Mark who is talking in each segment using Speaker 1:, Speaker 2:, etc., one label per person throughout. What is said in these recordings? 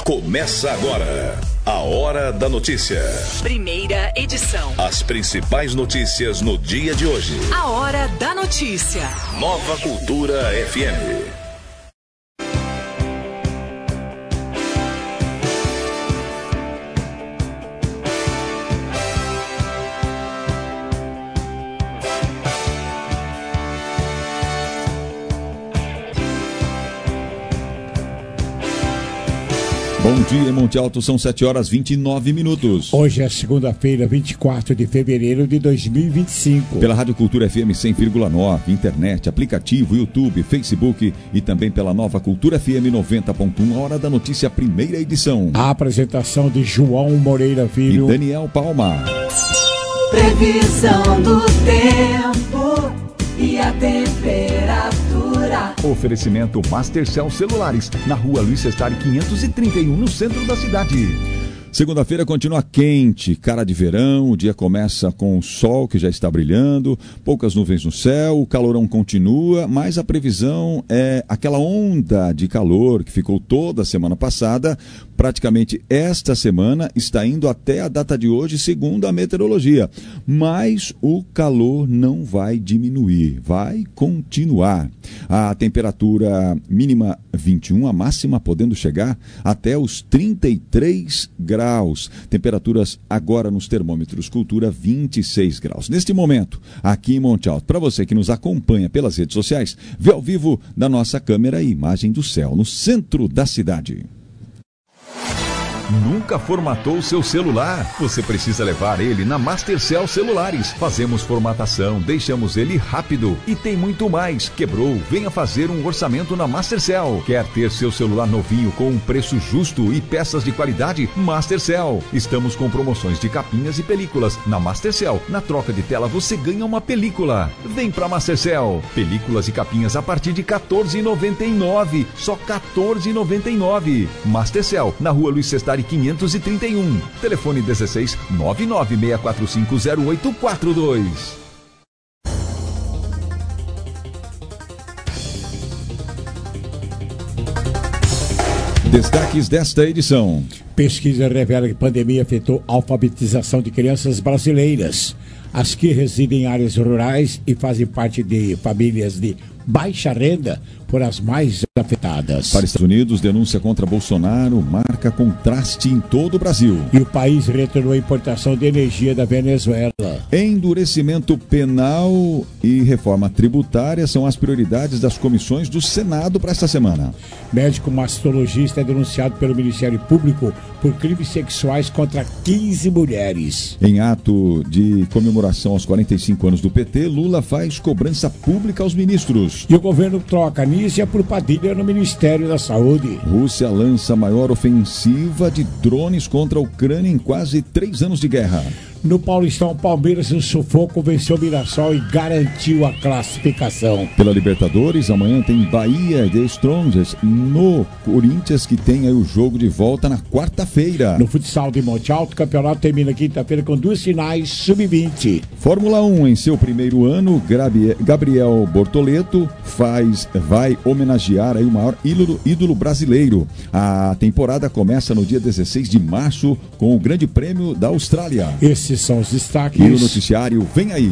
Speaker 1: Começa agora a Hora da Notícia.
Speaker 2: Primeira edição.
Speaker 1: As principais notícias no dia de hoje.
Speaker 2: A Hora da Notícia.
Speaker 1: Nova Cultura FM.
Speaker 3: Bom dia, Monte Alto, são 7h29.
Speaker 4: Hoje é segunda-feira, 24 de fevereiro de 2025.
Speaker 3: Pela Rádio Cultura FM 100,9, internet, aplicativo, YouTube, Facebook e também pela Nova Cultura FM 90.1, a Hora da Notícia, primeira edição.
Speaker 4: A apresentação de João Moreira Filho
Speaker 3: e Daniel Palma.
Speaker 5: Previsão do tempo e a temperatura.
Speaker 3: Oferecimento Mastercell Celulares, na rua Luiz Sestari 531, no centro da cidade. Segunda-feira continua quente, cara de verão, o dia começa com o sol que já está brilhando, poucas nuvens no céu, o calorão continua, mas a previsão é aquela onda de calor que ficou toda a semana passada, praticamente esta semana está indo até a data de hoje, segundo a meteorologia. Mas o calor não vai diminuir, vai continuar. A temperatura mínima 21, a máxima podendo chegar até os 33 graus. Temperaturas agora nos termômetros Cultura 26 graus. Neste momento, aqui em Monte Alto, para você que nos acompanha pelas redes sociais, vê ao vivo da nossa câmera a imagem do céu no centro da cidade.
Speaker 6: Nunca formatou seu celular? Você precisa levar ele na Mastercell Celulares. Fazemos formatação, deixamos ele rápido e tem muito mais. Quebrou? Venha fazer um orçamento na Mastercell. Quer ter seu celular novinho com um preço justo e peças de qualidade? Mastercell. Estamos com promoções de capinhas e películas. Na Mastercell, na troca de tela você ganha uma película. Vem pra Mastercell. Películas e capinhas a partir de R$ 14,99. Só R$ 14,99. Mastercell, na rua Luiz Sestari 531. Telefone 16 996450842.
Speaker 3: Destaques desta edição.
Speaker 4: Pesquisa revela que a pandemia afetou a alfabetização de crianças brasileiras. As que residem em áreas rurais e fazem parte de famílias de baixa renda foram as mais afetadas.
Speaker 3: Para Estados Unidos, denúncia contra Bolsonaro marca contraste em todo o Brasil.
Speaker 4: E o país retornou a importação de energia da Venezuela.
Speaker 3: Endurecimento penal e reforma tributária são as prioridades das comissões do Senado para esta semana.
Speaker 4: Médico mastologista é denunciado pelo Ministério Público por crimes sexuais contra 15 mulheres.
Speaker 3: Em ato de comemoração aos 45 anos do PT, Lula faz cobrança pública aos ministros.
Speaker 4: E o governo troca Nízia por Padilha no Ministério da Saúde.
Speaker 3: Rússia lança a maior ofensiva de drones contra a Ucrânia em quase 3 anos de guerra.
Speaker 4: No Paulistão, Palmeiras no sufoco venceu o Mirassol e garantiu a classificação.
Speaker 3: Pela Libertadores, amanhã tem Bahia e The Strongest no Corinthians, que tem aí o jogo de volta na quarta-feira.
Speaker 4: No futsal de Monte Alto, o campeonato termina quinta-feira com 2 finais sub-20.
Speaker 3: Fórmula 1, em seu primeiro ano, Gabriel Bortoleto vai homenagear aí o maior ídolo brasileiro. A temporada começa no dia 16 de março com o Grande Prêmio da Austrália.
Speaker 4: Esses são os destaques.
Speaker 3: E o noticiário vem aí.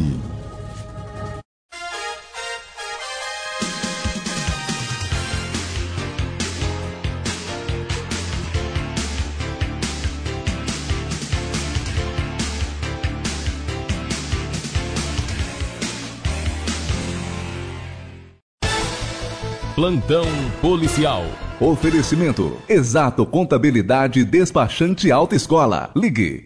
Speaker 6: Plantão policial. Oferecimento Exato Contabilidade Despachante Autoescola. Ligue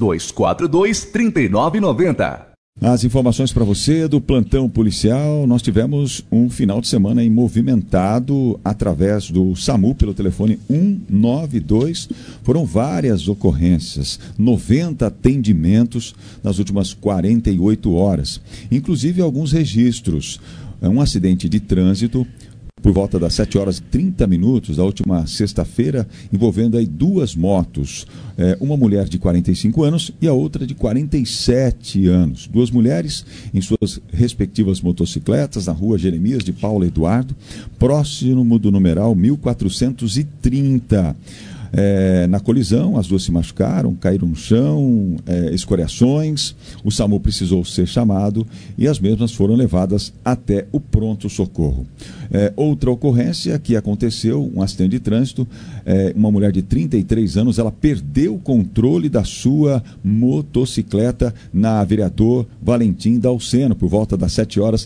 Speaker 6: 3242-3990.
Speaker 3: As informações para você do plantão policial. Nós tivemos um final de semana aí movimentado através do SAMU pelo telefone 192. Foram várias ocorrências, 90 atendimentos nas últimas 48 horas. Inclusive alguns registros. Um acidente de trânsito por volta das 7h30 da última sexta-feira, envolvendo aí 2 motos. Uma mulher de 45 anos e a outra de 47 anos. 2 mulheres em suas respectivas motocicletas na rua Jeremias de Paula Eduardo, próximo do numeral 1430. Na colisão, as duas se machucaram, caíram no chão, escoriações. O SAMU precisou ser chamado e as mesmas foram levadas até o pronto-socorro. Outra ocorrência que aconteceu, um acidente de trânsito, uma mulher de 33 anos, ela perdeu o controle da sua motocicleta na Vereador Valentim Dalceno, por volta das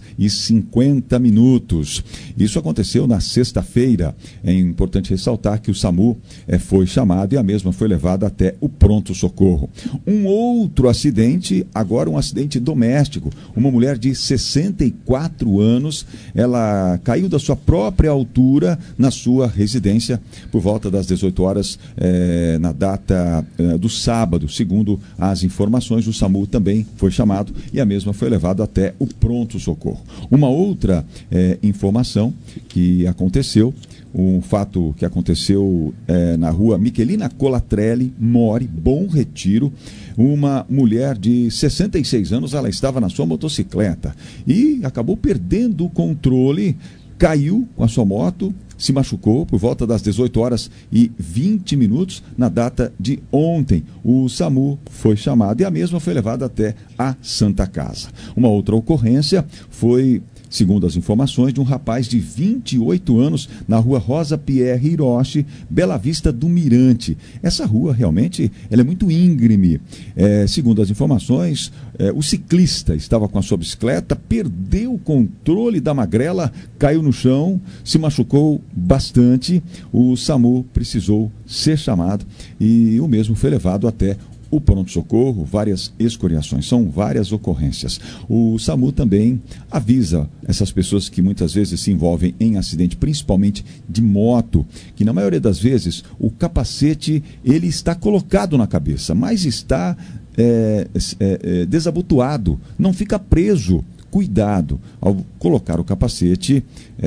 Speaker 3: 7h50. Isso aconteceu na sexta-feira. É importante ressaltar que o SAMU foi chamado e a mesma foi levada até o pronto-socorro. Um outro acidente, agora um acidente doméstico. Uma mulher de 64 anos, ela caiu da sua própria altura na sua residência por volta das 18 horas na data do sábado. Segundo as informações, o SAMU também foi chamado e a mesma foi levada até o pronto-socorro. Uma outra informação que aconteceu, um fato que aconteceu na rua Miquelina Colatrelli, More, Bom Retiro. Uma mulher de 66 anos, ela estava na sua motocicleta e acabou perdendo o controle, caiu com a sua moto, se machucou por volta das 18h20 na data de ontem. O SAMU foi chamado e a mesma foi levada até a Santa Casa. Uma outra ocorrência foi, segundo as informações, de um rapaz de 28 anos na rua Rosa Pierre Hiroshi, Bela Vista do Mirante. Essa rua realmente ela é muito íngreme. Segundo as informações, o ciclista estava com a sua bicicleta, perdeu o controle da magrela, caiu no chão, se machucou bastante. O SAMU precisou ser chamado e o mesmo foi levado até o pronto-socorro, várias escoriações, são várias ocorrências. O SAMU também avisa essas pessoas que muitas vezes se envolvem em acidente, principalmente de moto, que na maioria das vezes o capacete ele está colocado na cabeça, mas está desabotoado, não fica preso. Cuidado ao colocar o capacete,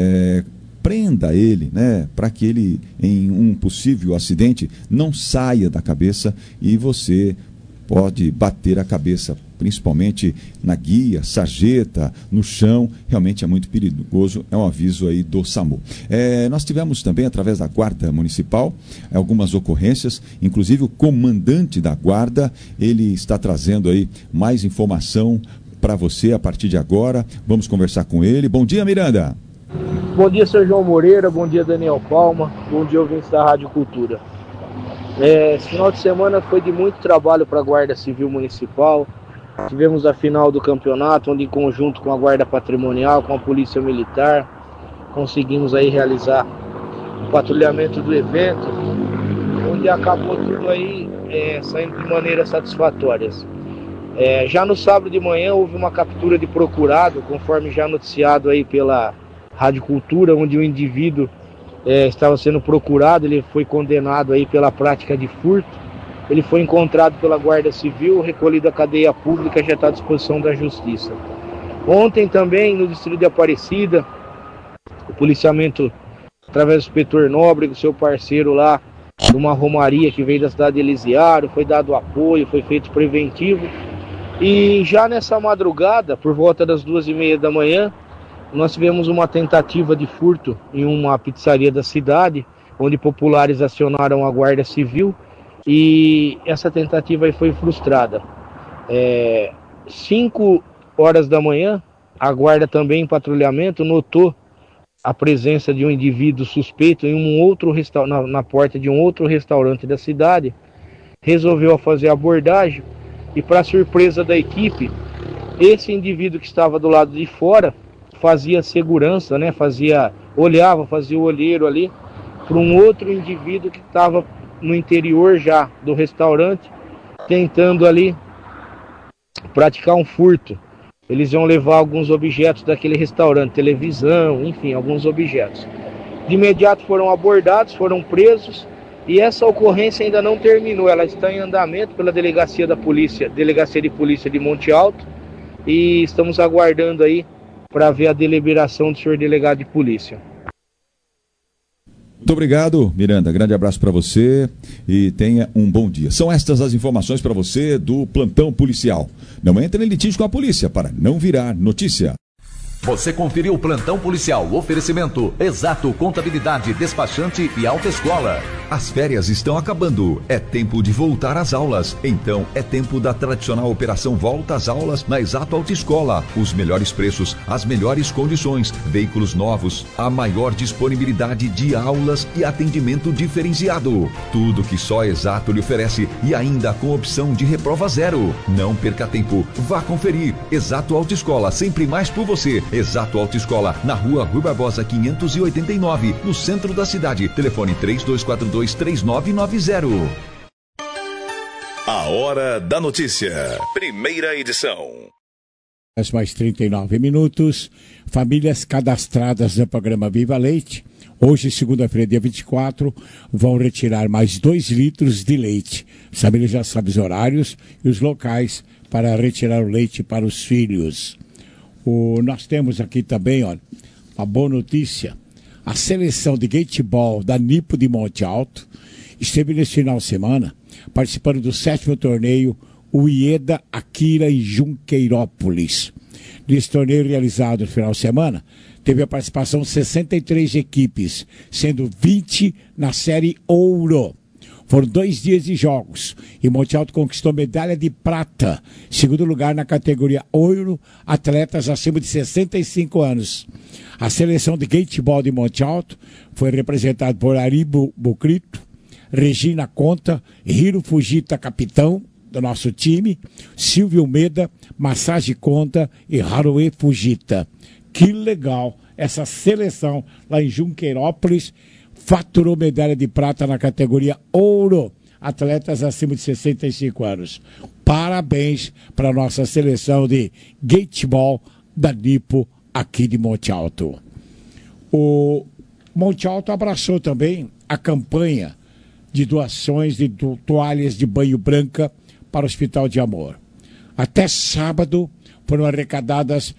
Speaker 3: prenda ele, para que ele, em um possível acidente, não saia da cabeça e você pode bater a cabeça, principalmente na guia, sarjeta, no chão. Realmente é muito perigoso, é um aviso aí do SAMU. Nós tivemos também, através da Guarda Municipal, algumas ocorrências, inclusive o comandante da Guarda, ele está trazendo aí mais informação para você a partir de agora. Vamos conversar com ele. Bom dia, Miranda.
Speaker 7: Bom dia, Sr. João Moreira, bom dia, Daniel Palma, bom dia, ouvintes da Rádio Cultura. Esse final de semana foi de muito trabalho para a Guarda Civil Municipal. Tivemos a final do campeonato, onde em conjunto com a Guarda Patrimonial, com a Polícia Militar, conseguimos aí realizar o patrulhamento do evento, onde acabou tudo aí saindo de maneiras satisfatórias. Já no sábado de manhã houve uma captura de procurado, conforme já noticiado aí pela Rádio Cultura, onde o indivíduo estava sendo procurado. Ele foi condenado aí pela prática de furto. Ele foi encontrado pela Guarda Civil, recolhido à cadeia pública, já está à disposição da Justiça. Ontem também, no distrito de Aparecida, o policiamento, através do inspetor Nóbrego, seu parceiro lá, de uma romaria que veio da cidade de Elisiário, foi dado apoio, foi feito preventivo. E já nessa madrugada, por volta das 2h30 da manhã, nós tivemos uma tentativa de furto em uma pizzaria da cidade, onde populares acionaram a Guarda Civil e essa tentativa aí foi frustrada. 5 horas da manhã, a guarda também em patrulhamento notou a presença de um indivíduo suspeito em um outro na porta de um outro restaurante da cidade. Resolveu fazer a abordagem e, para surpresa da equipe, esse indivíduo que estava do lado de fora fazia segurança, olhava, fazia o olheiro ali para um outro indivíduo que estava no interior já do restaurante, tentando ali praticar um furto. Eles iam levar alguns objetos daquele restaurante, televisão, enfim, alguns objetos. De imediato foram abordados, foram presos, e essa ocorrência ainda não terminou. Ela está em andamento pela Delegacia de Polícia de Monte Alto, e estamos aguardando aí para ver a deliberação do senhor delegado de polícia.
Speaker 3: Muito obrigado, Miranda. Grande abraço para você e tenha um bom dia. São estas as informações para você do plantão policial. Não entre em litígio com a polícia para não virar notícia.
Speaker 6: Você conferiu o Plantão Policial, oferecimento Exato Contabilidade, Despachante e Autoescola. As férias estão acabando, é tempo de voltar às aulas. Então é tempo da tradicional operação Volta às Aulas na Exato Autoescola. Os melhores preços, as melhores condições, veículos novos, a maior disponibilidade de aulas e atendimento diferenciado. Tudo que só a Exato lhe oferece e ainda com opção de reprova zero. Não perca tempo, vá conferir. Exato Autoescola, sempre mais por você. Exato Autoescola, na rua Rui Barbosa 589, no centro da cidade. Telefone 3242-3990.
Speaker 1: A Hora da Notícia. Primeira edição.
Speaker 4: Mais 39 minutos. Famílias cadastradas no programa Viva Leite, hoje, segunda-feira, dia 24, vão retirar mais 2 litros de leite. As famílias já sabem os horários e os locais para retirar o leite para os filhos. Nós temos aqui também, olha, uma boa notícia. A seleção de gateball da Nipo de Monte Alto esteve nesse final de semana participando do 7º torneio o Ieda Akira em Junqueirópolis. Nesse torneio realizado no final de semana, teve a participação de 63 equipes, sendo 20 na série Ouro. Foram 2 dias de jogos e Monte Alto conquistou medalha de prata, segundo lugar na categoria Ouro, atletas acima de 65 anos. A seleção de gateball de Monte Alto foi representada por Ari Bucrito, Regina Conta, Hiro Fujita, capitão do nosso time, Silvio Meda, Massage Conta e Haruê Fujita. Que legal essa seleção lá em Junqueirópolis. Faturou medalha de prata na categoria Ouro, atletas acima de 65 anos. Parabéns para a nossa seleção de gateball da Nipo aqui de Monte Alto. O Monte Alto abraçou também a campanha de doações de toalhas de banho branca para o Hospital de Amor. Até sábado foram arrecadadas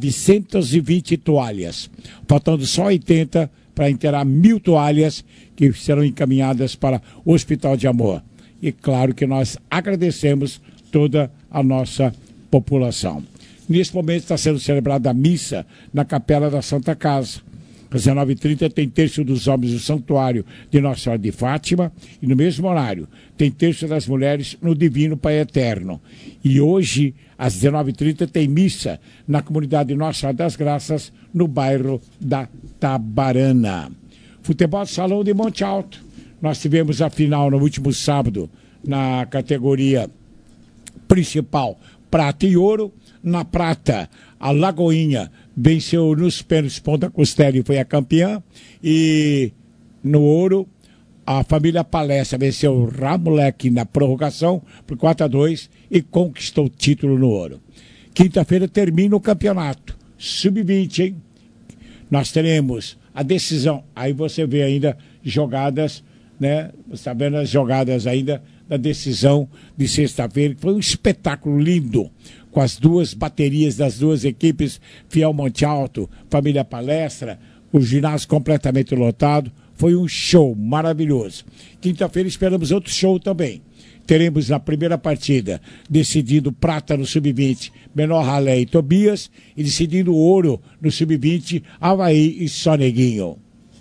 Speaker 4: 920 toalhas, faltando só 80 para inteirar 1.000 toalhas que serão encaminhadas para o Hospital de Amor. E claro que nós agradecemos toda a nossa população. Nesse momento está sendo celebrada a missa na Capela da Santa Casa. Às 19h30 tem terço dos homens do Santuário de Nossa Senhora de Fátima e no mesmo horário tem terço das mulheres no Divino Pai Eterno. E hoje, às 19h30, tem missa na comunidade Nossa Senhora das Graças, no bairro da Tabarana. Futebol de Salão de Monte Alto. Nós tivemos a final no último sábado na categoria principal Prata e Ouro. Na prata, a Lagoinha venceu nos pênaltis Ponta Costela e foi a campeã. E no ouro, a família Palestra venceu o Ramoleque na prorrogação por 4-2 e conquistou o título no ouro. Quinta-feira termina o campeonato. Sub-20, hein? Nós teremos a decisão. Aí você vê ainda jogadas, né? Você está vendo as jogadas ainda da decisão de sexta-feira, que foi um espetáculo lindo, com as 2 baterias das 2 equipes, Fiel Monte Alto, Família Palestra, o ginásio completamente lotado. Foi um show maravilhoso. Quinta-feira esperamos outro show também. Teremos na primeira partida decidido prata no sub-20, Menor Ralé e Tobias, e decidindo ouro no sub-20, Avaí e Soneguinho.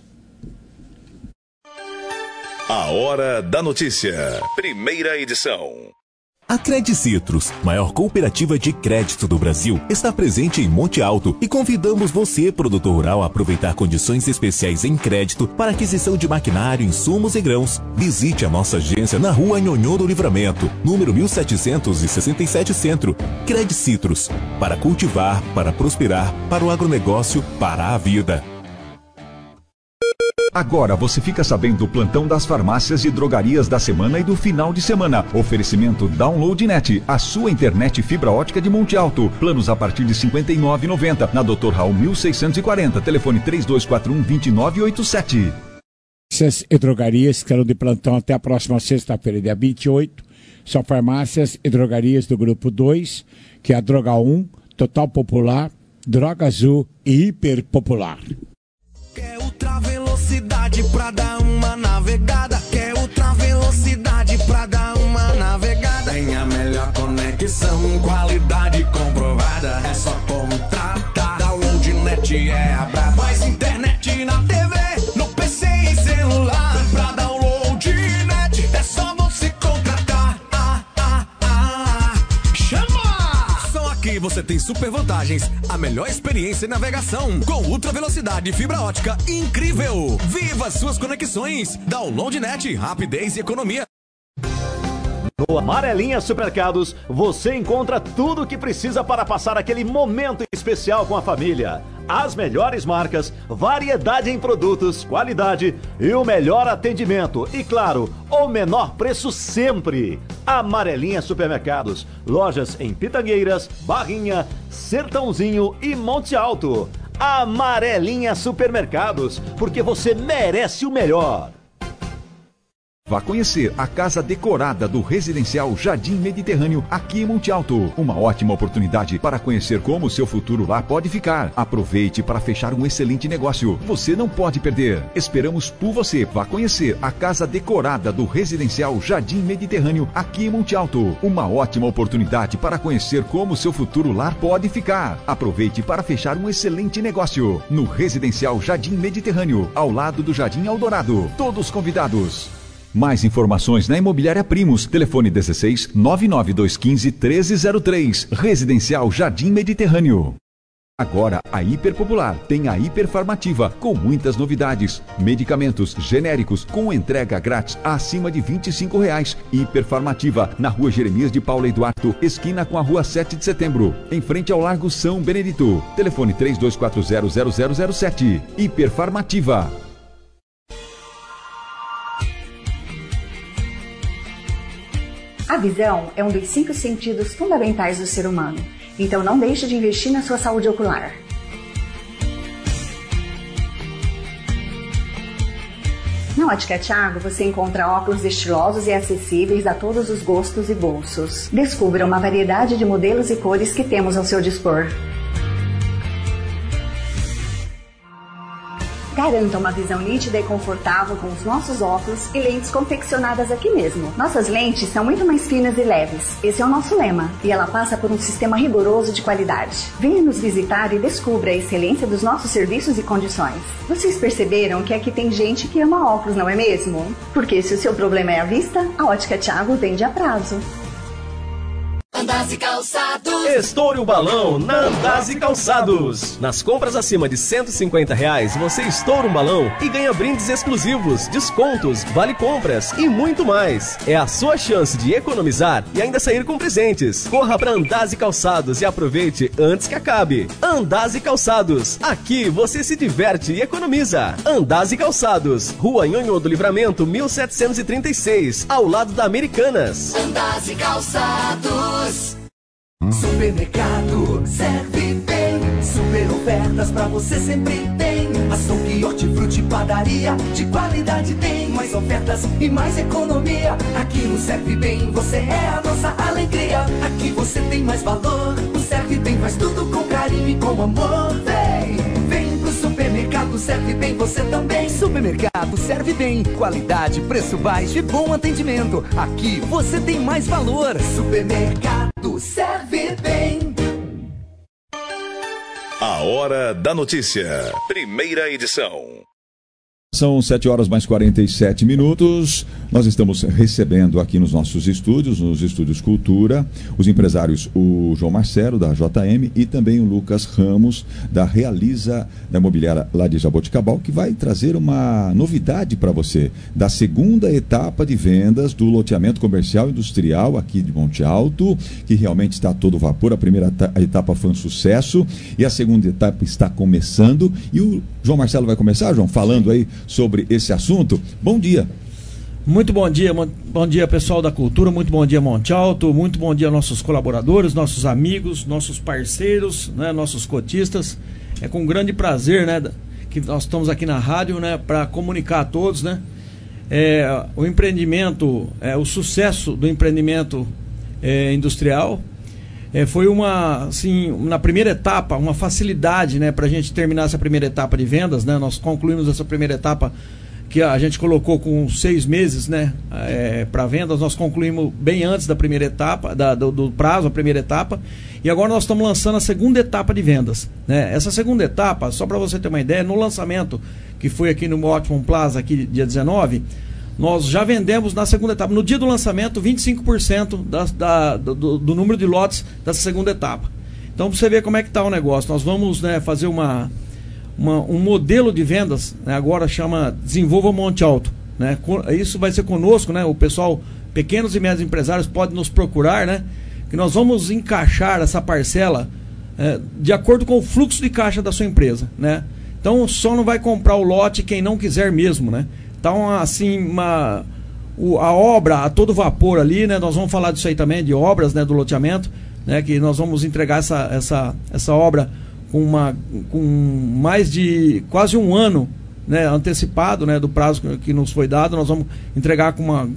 Speaker 1: A Hora da Notícia. Primeira edição.
Speaker 8: A Credicitrus, maior cooperativa de crédito do Brasil, está presente em Monte Alto e convidamos você, produtor rural, a aproveitar condições especiais em crédito para aquisição de maquinário, insumos e grãos. Visite a nossa agência na rua Nhonhô do Livramento, número 1767 Centro. Credicitrus, para cultivar, para prosperar, para o agronegócio, para a vida.
Speaker 6: Agora você fica sabendo do plantão das farmácias e drogarias da semana e do final de semana. Oferecimento DownloadNet, a sua internet fibra ótica de Monte Alto. Planos a partir de R$ 59,90. Na Dr. Raul 1640. Telefone 3241-2987.
Speaker 4: Farmácias e drogarias estarão de plantão até a próxima sexta-feira, dia 28. São farmácias e drogarias do grupo 2, que é a Droga 1, Total Popular, Droga Azul e Hiper Popular.
Speaker 9: Quer ultra velocidade pra dar uma navegada? Quer ultra velocidade pra dar uma navegada? Tem a melhor conexão, qualidade comprovada. É só contratar. Download tem super vantagens, a melhor experiência em navegação, com ultra velocidade e fibra ótica incrível. Viva suas conexões, download net, rapidez e economia.
Speaker 10: No Amarelinha Supermercados, você encontra tudo o que precisa para passar aquele momento especial com a família. As melhores marcas, variedade em produtos, qualidade e o melhor atendimento. E claro, o menor preço sempre. Amarelinha Supermercados, lojas em Pitangueiras, Barrinha, Sertãozinho e Monte Alto. Amarelinha Supermercados, porque você merece o melhor.
Speaker 6: Vá conhecer a casa decorada do Residencial Jardim Mediterrâneo aqui em Monte Alto. Uma ótima oportunidade para conhecer como o seu futuro lá pode ficar. Aproveite para fechar um excelente negócio. Você não pode perder. Esperamos por você. Vá conhecer a casa decorada do Residencial Jardim Mediterrâneo aqui em Monte Alto. Uma ótima oportunidade para conhecer como o seu futuro lá pode ficar. Aproveite para fechar um excelente negócio. No Residencial Jardim Mediterrâneo, ao lado do Jardim Eldorado. Todos convidados. Mais informações na Imobiliária Primos. Telefone 16 99215 1303. Residencial Jardim Mediterrâneo. Agora, a Hiperpopular tem a Hiperfarmativa, com muitas novidades. Medicamentos genéricos com entrega grátis acima de R$25. Hiperfarmativa, na Rua Jeremias de Paula Eduardo, esquina com a Rua 7 de Setembro, em frente ao Largo São Benedito. Telefone 32400007. Hiperfarmativa.
Speaker 11: A visão é um dos 5 sentidos fundamentais do ser humano, então não deixe de investir na sua saúde ocular. Na Ótica Thiago você encontra óculos estilosos e acessíveis a todos os gostos e bolsos. Descubra uma variedade de modelos e cores que temos ao seu dispor. Garanta uma visão nítida e confortável com os nossos óculos e lentes confeccionadas aqui mesmo. Nossas lentes são muito mais finas e leves. Esse é o nosso lema, e ela passa por um sistema rigoroso de qualidade. Venha nos visitar e descubra a excelência dos nossos serviços e condições. Vocês perceberam que aqui tem gente que ama óculos, não é mesmo? Porque se o seu problema é a vista, a Ótica Thiago vende a prazo.
Speaker 12: Andazi Calçados.
Speaker 13: Estoure o balão na Andazi Calçados. Nas compras acima de R$150, você estoura um balão e ganha brindes exclusivos, descontos, vale compras e muito mais. É a sua chance de economizar e ainda sair com presentes. Corra para Andazi Calçados e aproveite antes que acabe. Andazi Calçados. Aqui você se diverte e economiza. Andazi Calçados. Rua Nhonhô do Livramento, 1736, ao lado da Americanas.
Speaker 12: Andazi Calçados. Supermercado serve bem, super ofertas pra você sempre tem. Açougue, hortifruti, padaria, de qualidade tem. Mais ofertas e mais economia. Aqui no Serve Bem você é a nossa alegria. Aqui você tem mais valor. O Serve Bem faz tudo com carinho e com amor. Vem pro supermercado Serve Bem você também.
Speaker 14: Supermercado Serve Bem, qualidade, preço baixo e bom atendimento. Aqui você tem mais valor.
Speaker 12: Supermercado Serve Bem.
Speaker 1: A Hora da Notícia. Primeira edição.
Speaker 3: São 7h47. Nós estamos recebendo aqui nos nossos estúdios, nos estúdios Cultura, os empresários, o João Marcelo, da JM, e também o Lucas Ramos, da Realiza, da imobiliária lá de Jaboticabal, que vai trazer uma novidade para você, da segunda etapa de vendas do loteamento comercial industrial aqui de Monte Alto, que realmente está a todo vapor. A primeira etapa foi um sucesso e a segunda etapa está começando. E o João Marcelo vai começar, João, falando aí sobre esse assunto. Bom dia.
Speaker 15: Muito bom dia pessoal da Cultura, muito bom dia Monte Alto, muito bom dia nossos colaboradores, nossos amigos, nossos parceiros, né, nossos cotistas. É com grande prazer, né, que nós estamos aqui na rádio, né, para comunicar a todos, né, o empreendimento, o sucesso do empreendimento industrial. Foi na primeira etapa, uma facilidade, né, para a gente terminar essa primeira etapa de vendas, né. Nós concluímos essa primeira etapa que a gente colocou com 6 meses, né, para vendas. Nós concluímos bem antes da primeira etapa, do prazo, a primeira etapa, e agora nós estamos lançando a segunda etapa de vendas, né. Essa segunda etapa, só para você ter uma ideia, no lançamento que foi aqui no Optimum Plaza, aqui dia 19, nós já vendemos na segunda etapa, no dia do lançamento, 25% do número de lotes dessa segunda etapa. Então, para você ver como é que está o negócio, nós vamos, né, fazer um modelo de vendas, né, agora chama Desenvolva Monte Alto. Né? Isso vai ser conosco, né? O pessoal, pequenos e médios empresários, pode nos procurar, né? Que nós vamos encaixar essa parcela de acordo com o fluxo de caixa da sua empresa, né? Então, só não vai comprar o lote quem não quiser mesmo, né? Então, assim, a obra a todo vapor ali, né? Nós vamos falar disso aí também, de obras, né, do loteamento, né, que nós vamos entregar essa obra com mais de quase um ano, né, antecipado, né, do prazo que nos foi dado. Nós vamos entregar com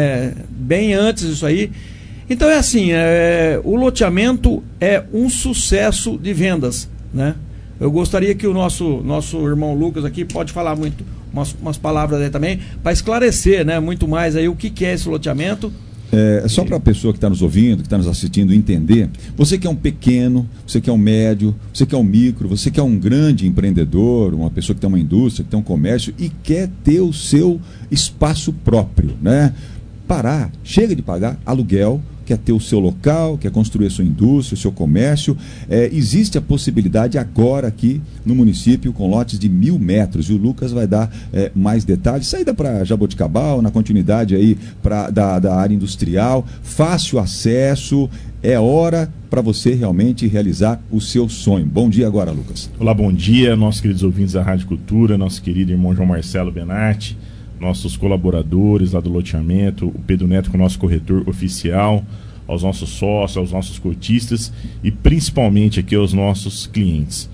Speaker 15: bem antes disso aí. Então é assim, o loteamento é um sucesso de vendas, né? Eu gostaria que o nosso irmão Lucas aqui pode falar muito umas palavras aí também para esclarecer, né, muito mais aí o que é esse loteamento.
Speaker 3: Só para a pessoa que está nos ouvindo, que está nos assistindo entender, você que é um pequeno, você que é um médio, você que é um micro, você que é um grande empreendedor, uma pessoa que tem uma indústria, que tem um comércio e quer ter o seu espaço próprio, né? Chega de pagar aluguel, quer ter o seu local, quer construir a sua indústria, o seu comércio. Existe a possibilidade agora aqui no município com lotes de 1.000 metros, e o Lucas vai dar mais detalhes. Saída para Jaboticabal, na continuidade aí da área industrial, fácil acesso, é hora para você realmente realizar o seu sonho. Bom dia agora, Lucas.
Speaker 16: Olá, bom dia, nossos queridos ouvintes da Rádio Cultura, nosso querido irmão João Marcelo Benatti, nossos colaboradores lá do loteamento, o Pedro Neto, com o nosso corretor oficial, aos nossos sócios, aos nossos cotistas e principalmente aqui aos nossos clientes.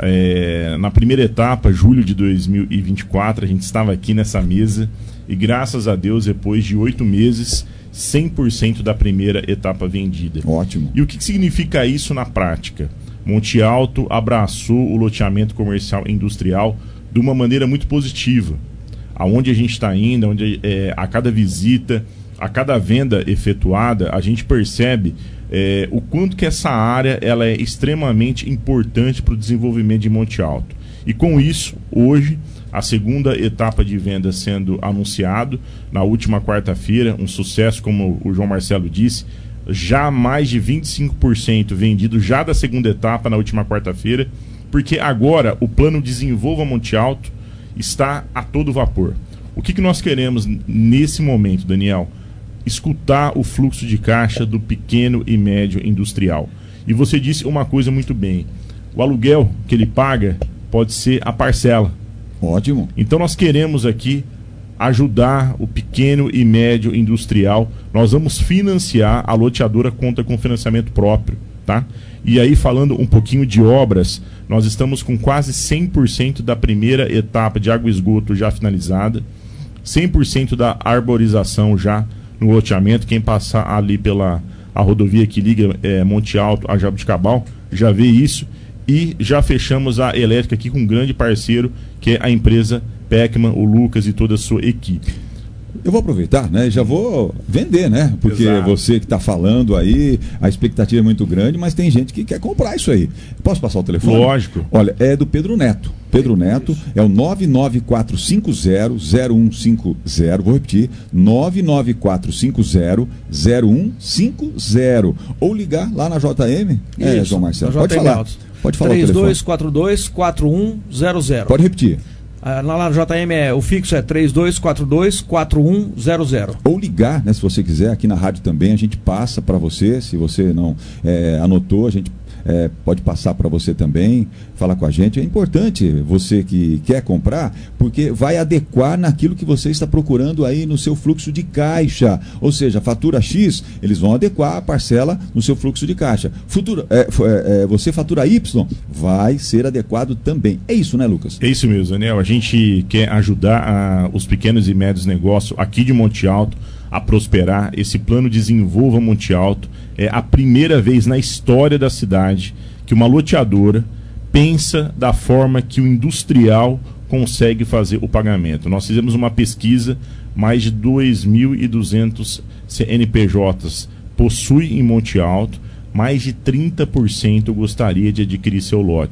Speaker 16: Na primeira etapa, julho de 2024, a gente estava aqui nessa mesa e graças a Deus, depois de 8 meses, 100% da primeira etapa vendida.
Speaker 3: Ótimo.
Speaker 16: E o que significa isso na prática? Monte Alto abraçou o loteamento comercial e industrial de uma maneira muito positiva. Aonde a gente está indo, a cada visita, a cada venda efetuada, a gente percebe o quanto que essa área ela é extremamente importante para o desenvolvimento de Monte Alto. E com isso, hoje, a segunda etapa de venda sendo anunciado, na última quarta-feira, um sucesso, como o João Marcelo disse, já mais de 25% vendido já da segunda etapa na última quarta-feira, porque agora o plano Desenvolva Monte Alto está a todo vapor. O que nós queremos nesse momento, Daniel? Escutar o fluxo de caixa do pequeno e médio industrial. E você disse uma coisa muito bem: o aluguel que ele paga pode ser a parcela.
Speaker 3: Ótimo.
Speaker 16: Então nós queremos aqui ajudar o pequeno e médio industrial. Nós vamos financiar, a loteadora conta com financiamento próprio, tá? E aí, falando um pouquinho de obras, nós estamos com quase 100% da primeira etapa de água e esgoto já finalizada, 100% da arborização já no loteamento. Quem passar ali pela a rodovia que liga Monte Alto a Jaboticabal já vê isso. E já fechamos a elétrica aqui com um grande parceiro, que é a empresa Pecman, o Lucas e toda a sua equipe.
Speaker 3: Eu vou aproveitar, né? Já vou vender, né? Porque
Speaker 16: Exato.
Speaker 3: Você que está falando aí, a expectativa é muito grande, mas tem gente que quer comprar isso aí. Posso passar o telefone?
Speaker 16: Lógico.
Speaker 3: Olha, é do Pedro Neto. Pedro Neto é o 99450-0150. Vou repetir: 99450-0150. Ou ligar lá na JM.
Speaker 15: Isso,
Speaker 3: João Marcelo.
Speaker 15: Pode falar.
Speaker 3: Pode falar.
Speaker 15: 3242-4100.
Speaker 3: Pode repetir.
Speaker 15: Lá na JM o fixo é 3242-4100.
Speaker 3: Ou ligar, né, se você quiser, aqui na rádio também a gente passa para você. Se você não anotou, a gente pode passar para você também, falar com a gente. É importante você que quer comprar, porque vai adequar naquilo que você está procurando aí no seu fluxo de caixa. Ou seja, fatura X, eles vão adequar a parcela no seu fluxo de caixa. Você fatura Y, vai ser adequado também. É isso, né, Lucas?
Speaker 16: É isso mesmo, Daniel. A gente quer ajudar os pequenos e médios negócios aqui de Monte Alto a prosperar. Esse plano Desenvolva Monte Alto é a primeira vez na história da cidade que uma loteadora pensa da forma que o industrial consegue fazer o pagamento. Nós fizemos uma pesquisa, mais de 2.200 CNPJs possui em Monte Alto, mais de 30% gostaria de adquirir seu lote.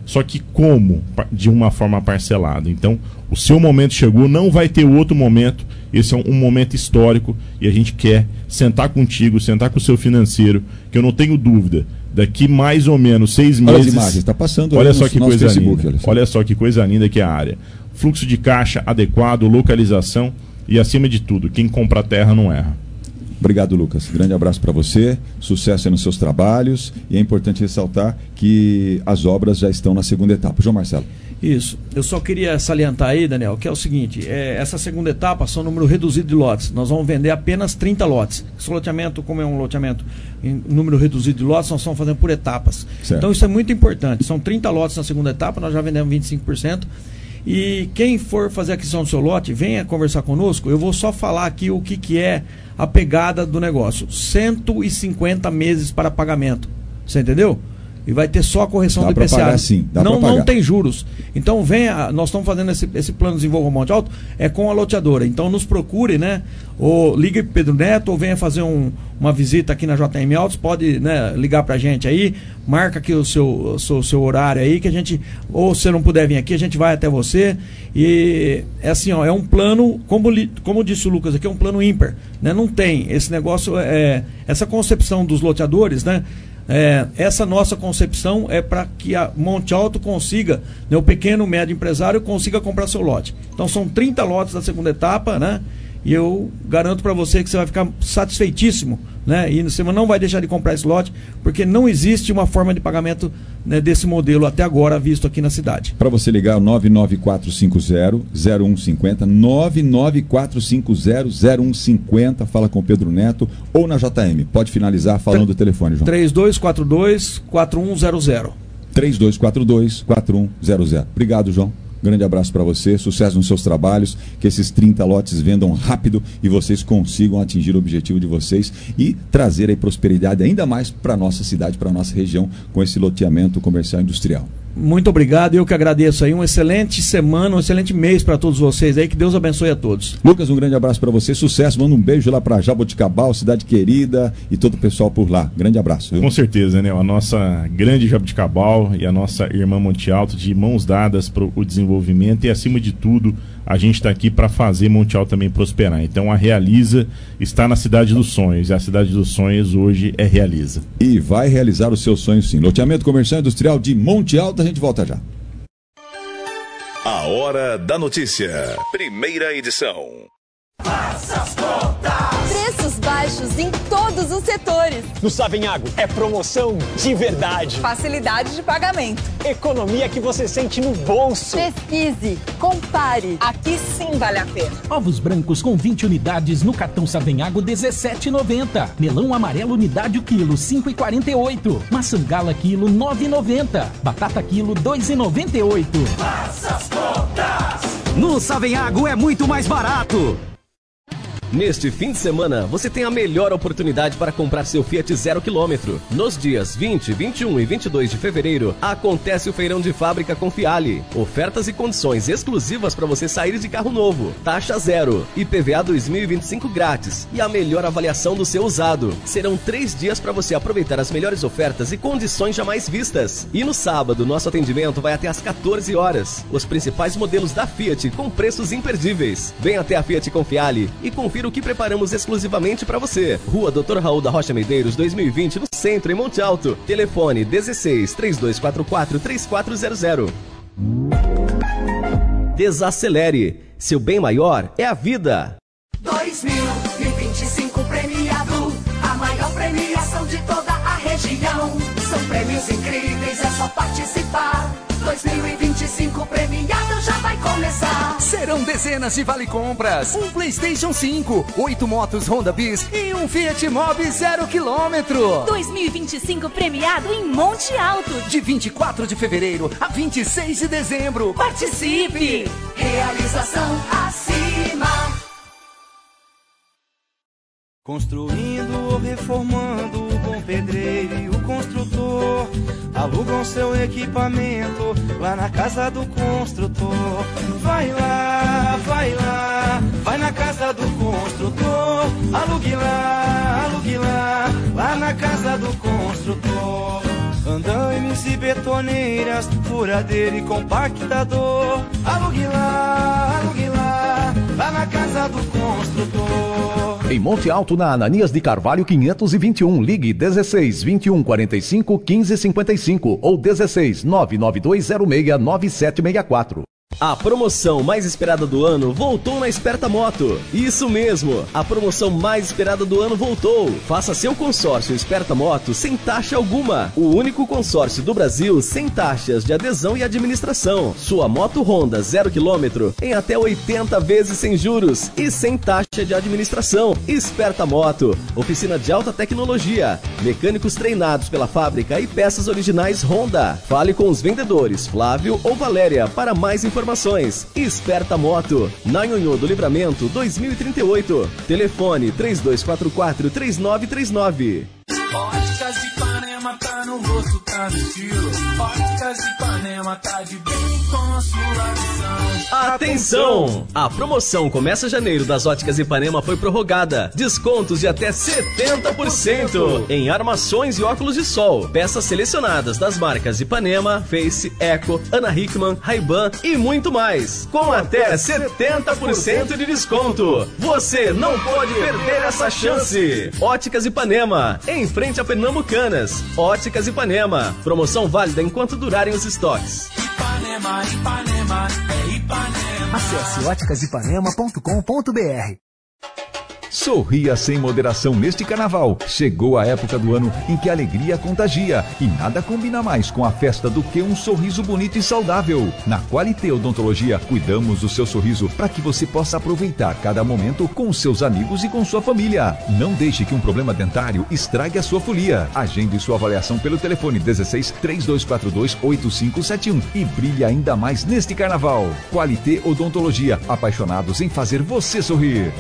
Speaker 16: Só que como? De uma forma parcelada. Então, o seu momento chegou, não vai ter outro momento. Esse é um momento histórico e a gente quer sentar contigo, sentar com o seu financeiro, que eu não tenho dúvida. Daqui mais ou menos 6 meses.
Speaker 3: Olha as imagens, está passando.
Speaker 16: Olha só que coisa linda. Olha só que coisa linda que é a área. Fluxo de caixa adequado, localização e, acima de tudo, quem compra a terra não erra.
Speaker 3: Obrigado, Lucas. Grande abraço para você, sucesso aí nos seus trabalhos, e é importante ressaltar que as obras já estão na segunda etapa. João Marcelo.
Speaker 15: Isso. Eu só queria salientar aí, Daniel, que é o seguinte, essa segunda etapa são um número reduzido de lotes. Nós vamos vender apenas 30 lotes. Esse loteamento, como é um loteamento em número reduzido de lotes, nós estamos fazendo por etapas. Certo. Então isso é muito importante. São 30 lotes na segunda etapa, nós já vendemos 25%. E quem for fazer a aquisição do seu lote, venha conversar conosco. Eu vou só falar aqui o que é a pegada do negócio. 150 meses para pagamento. Você entendeu? E vai ter só a correção do IPCA.
Speaker 3: Pagar, sim.
Speaker 15: Não tem juros. Então venha, nós estamos fazendo esse plano de desenvolvimento Monte Alto, é com a loteadora. Então nos procure, né? Ou ligue para Pedro Neto, ou venha fazer uma visita aqui na JM Autos, pode, né, ligar pra gente aí, marca aqui o seu horário aí, que a gente, ou se não puder vir aqui, a gente vai até você. E é assim, ó, é um plano, como disse o Lucas aqui, é um plano ímpar, né? Não tem esse negócio, essa concepção dos loteadores, né? Essa nossa concepção é para que a Monte Alto consiga, né, o pequeno, médio empresário consiga comprar seu lote. Então são 30 lotes da segunda etapa, né? E eu garanto para você que você vai ficar satisfeitíssimo, né? E você não vai deixar de comprar esse lote, porque não existe uma forma de pagamento, né, desse modelo até agora visto aqui na cidade.
Speaker 3: Para você ligar, 99450-0150, 99450-0150, fala com o Pedro Neto ou na JM. Pode finalizar falando do telefone, João.
Speaker 15: 3242-4100.
Speaker 3: 3242-4100. Obrigado, João. Grande abraço para você, sucesso nos seus trabalhos, que esses 30 lotes vendam rápido e vocês consigam atingir o objetivo de vocês e trazer aí prosperidade ainda mais para a nossa cidade, para a nossa região, com esse loteamento comercial industrial.
Speaker 15: Muito obrigado, eu que agradeço aí, uma excelente semana, um excelente mês para todos vocês aí, que Deus abençoe a todos.
Speaker 3: Lucas, um grande abraço para você, sucesso, manda um beijo lá para Jaboticabal, cidade querida, e todo o pessoal por lá, grande abraço. Viu?
Speaker 16: Com certeza, né, a nossa grande Jaboticabal e a nossa irmã Monte Alto, de mãos dadas para o desenvolvimento, e acima de tudo, a gente está aqui para fazer Monte Alto também prosperar. Então a Realiza está na cidade dos sonhos, e a cidade dos sonhos hoje é Realiza.
Speaker 3: E vai realizar os seus sonhos sim. Loteamento comercial industrial de Monte Alto, a gente volta já.
Speaker 1: A Hora da Notícia, primeira edição.
Speaker 5: Faça as contas!
Speaker 17: Preços baixos em todos os setores.
Speaker 18: No Savenhago é promoção de verdade.
Speaker 17: Facilidade de pagamento.
Speaker 18: Economia que você sente no bolso.
Speaker 17: Pesquise, compare. Aqui sim vale a pena.
Speaker 19: Ovos brancos com 20 unidades no cartão Savenhago, R$17,90. Melão amarelo unidade o quilo, R$5,48. Maçã gala quilo, R$9,90. Batata quilo, R$2,98.
Speaker 5: Faça as contas!
Speaker 9: No Savenhago é muito mais barato.
Speaker 13: Neste fim de semana, você tem a melhor oportunidade para comprar seu Fiat 0 km. Nos dias 20, 21 e 22 de fevereiro, acontece o feirão de fábrica Confiale. Ofertas e condições exclusivas para você sair de carro novo. Taxa zero, IPVA 2025 grátis e a melhor avaliação do seu usado. Serão 3 dias para você aproveitar as melhores ofertas e condições jamais vistas. E no sábado, nosso atendimento vai até às 14 horas. Os principais modelos da Fiat com preços imperdíveis. Venha até a Fiat Confiale e confira o que preparamos exclusivamente para você. Rua Dr. Raul da Rocha Medeiros, 2020, no centro, em Monte Alto. Telefone 16 3244 3400. Desacelere. Seu bem maior é a vida.
Speaker 5: 2025 premiado, a maior premiação de toda a região. São prêmios incríveis, é só participar. 2025 premiado já vai começar.
Speaker 14: Serão dezenas de vale-compras, um PlayStation 5, 8 motos Honda Bis e um Fiat Mobi 0 km.
Speaker 17: 2025 premiado em Monte Alto.
Speaker 14: De 24 de fevereiro a 26 de dezembro.
Speaker 17: Participe!
Speaker 5: Realização acima.
Speaker 20: Construindo ou reformando, o bom pedreiro e o construtor alugam seu equipamento lá na casa do construtor. Vai lá, vai na casa do construtor. Alugue lá, lá na casa do construtor. Andaimes e betônicos torneiras, furadeira e compactador. Alugue lá, lá na casa do construtor.
Speaker 8: Em Monte Alto, na Ananias de Carvalho 521, ligue 16 21 45 15 55 ou 16 99206 9764.
Speaker 13: A promoção mais esperada do ano voltou na Esperta Moto. Isso mesmo, a promoção mais esperada do ano voltou. Faça seu consórcio Esperta Moto sem taxa alguma. O único consórcio do Brasil sem taxas de adesão e administração. Sua moto Honda 0 km em até 80 vezes sem juros e sem taxa de administração. Esperta Moto, oficina de alta tecnologia, mecânicos treinados pela fábrica e peças originais Honda. Fale com os vendedores Flávio ou Valéria para mais informações. Esperta Moto, na Nhonhô do Livramento 2038. Telefone 3244-3939.
Speaker 12: Óticas Ipanema tá no rosto, tá no estilo. Óticas Ipanema tá de bem com sua visão.
Speaker 13: Atenção! A promoção Começa Janeiro das Óticas Ipanema foi prorrogada. Descontos de até 70% em armações e óculos de sol. Peças selecionadas das marcas Ipanema, Face, Eco, Ana Hickman, Ray-Ban e muito mais. Com até 70% de desconto. Você não pode perder essa chance. Óticas Ipanema, em frente a Pernambucanas. Óticas Ipanema. Promoção válida enquanto durarem os estoques.
Speaker 12: Ipanema, Ipanema, é Ipanema.
Speaker 21: Acesse óticasipanema.com.br.
Speaker 6: Sorria sem moderação neste carnaval. Chegou a época do ano em que a alegria contagia e nada combina mais com a festa do que um sorriso bonito e saudável. Na Qualité Odontologia, cuidamos do seu sorriso para que você possa aproveitar cada momento com seus amigos e com sua família. Não deixe que um problema dentário estrague a sua folia. Agende sua avaliação pelo telefone 16 3242 8571 e brilhe ainda mais neste carnaval. Qualité Odontologia, apaixonados em fazer você sorrir.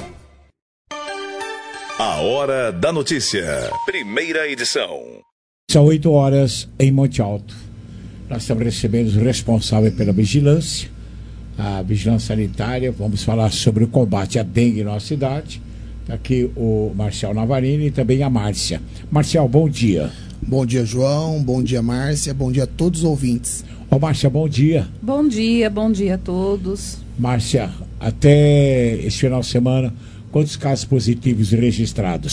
Speaker 1: A Hora da Notícia. Primeira edição.
Speaker 4: São 8 horas em Monte Alto. Nós estamos recebendo os responsáveis pela vigilância, a vigilância sanitária. Vamos falar sobre o combate à dengue na nossa cidade. Está aqui o Marcial Navarini e também a Márcia. Marcial, bom dia.
Speaker 22: Bom dia, João. Bom dia, Márcia. Bom dia a todos os ouvintes.
Speaker 4: Ô, Márcia, bom dia.
Speaker 23: Bom dia a todos.
Speaker 4: Márcia, até esse final de semana, quantos casos positivos registrados?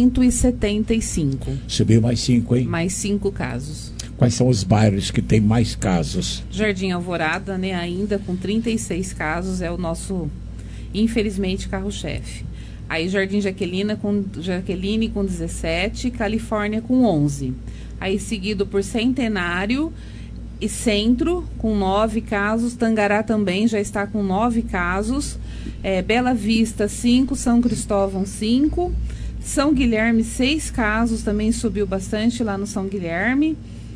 Speaker 23: 175.
Speaker 4: Subiu mais 5, hein?
Speaker 23: Mais 5 casos.
Speaker 4: Quais são os bairros que têm mais casos?
Speaker 23: Jardim Alvorada, né, ainda com 36 casos, é o nosso, infelizmente, carro-chefe. Aí Jardim Jaqueline com 17, Califórnia com 11. Aí seguido por Centenário e Centro com 9 casos, Tangará também já está com 9 casos, Bela Vista 5, São Cristóvão 5, São Guilherme 6 casos, também subiu bastante lá no São Guilherme.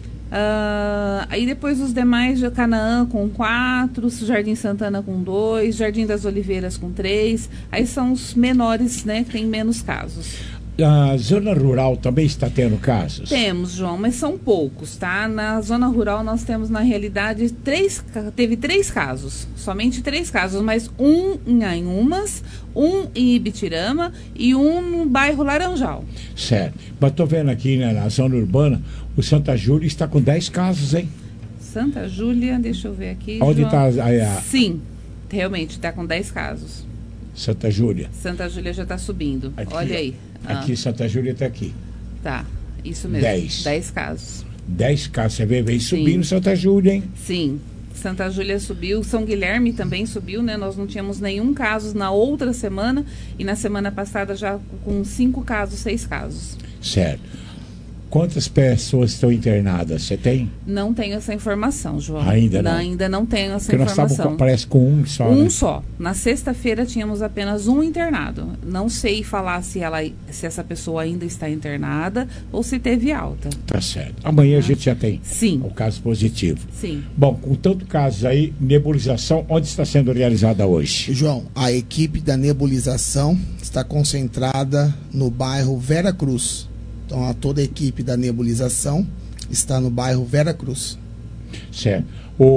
Speaker 23: Aí depois os demais, Canaã com 4, Jardim Santana com 2, Jardim das Oliveiras com 3, aí são os menores, né, que tem menos casos.
Speaker 4: A zona rural também está tendo casos?
Speaker 23: Temos, João, mas são poucos, tá? Na zona rural nós temos, na realidade, teve 3 casos, somente 3 casos, mas um em Anhumas, um em Ibitirama e um no bairro Laranjal.
Speaker 4: Certo. Mas estou vendo aqui, né, na zona urbana, o Santa Júlia está com 10 casos, hein?
Speaker 23: Santa Júlia, deixa eu ver aqui.
Speaker 4: Onde está?
Speaker 23: Sim, realmente está com 10 casos.
Speaker 4: Santa Júlia.
Speaker 23: Santa Júlia já está subindo.
Speaker 4: Aqui,
Speaker 23: olha aí.
Speaker 4: Aqui, Santa Júlia está aqui.
Speaker 23: Tá, isso mesmo. 10 casos.
Speaker 4: 10 casos, você vem subindo Santa Júlia, hein?
Speaker 23: Sim, Santa Júlia subiu, São Guilherme também subiu, né? Nós não tínhamos nenhum caso na outra semana e na semana passada já com 5 casos, 6 casos.
Speaker 4: Certo. Quantas pessoas estão internadas? Você tem?
Speaker 23: Não tenho essa informação, João.
Speaker 4: Ainda não?
Speaker 23: Ainda não tenho essa
Speaker 4: porque
Speaker 23: informação.
Speaker 4: Nós estamos, parece, com um só,
Speaker 23: Um
Speaker 4: né?
Speaker 23: só. Na sexta-feira tínhamos apenas um internado. Não sei falar se essa pessoa ainda está internada ou se teve alta.
Speaker 4: Tá certo. Amanhã a gente já tem
Speaker 23: o
Speaker 4: caso positivo.
Speaker 23: Sim.
Speaker 4: Bom, com tanto caso aí, nebulização, onde está sendo realizada hoje?
Speaker 22: João, a equipe da nebulização está concentrada no bairro Vera Cruz. Então, toda a equipe da nebulização está no bairro Vera Cruz.
Speaker 4: Certo.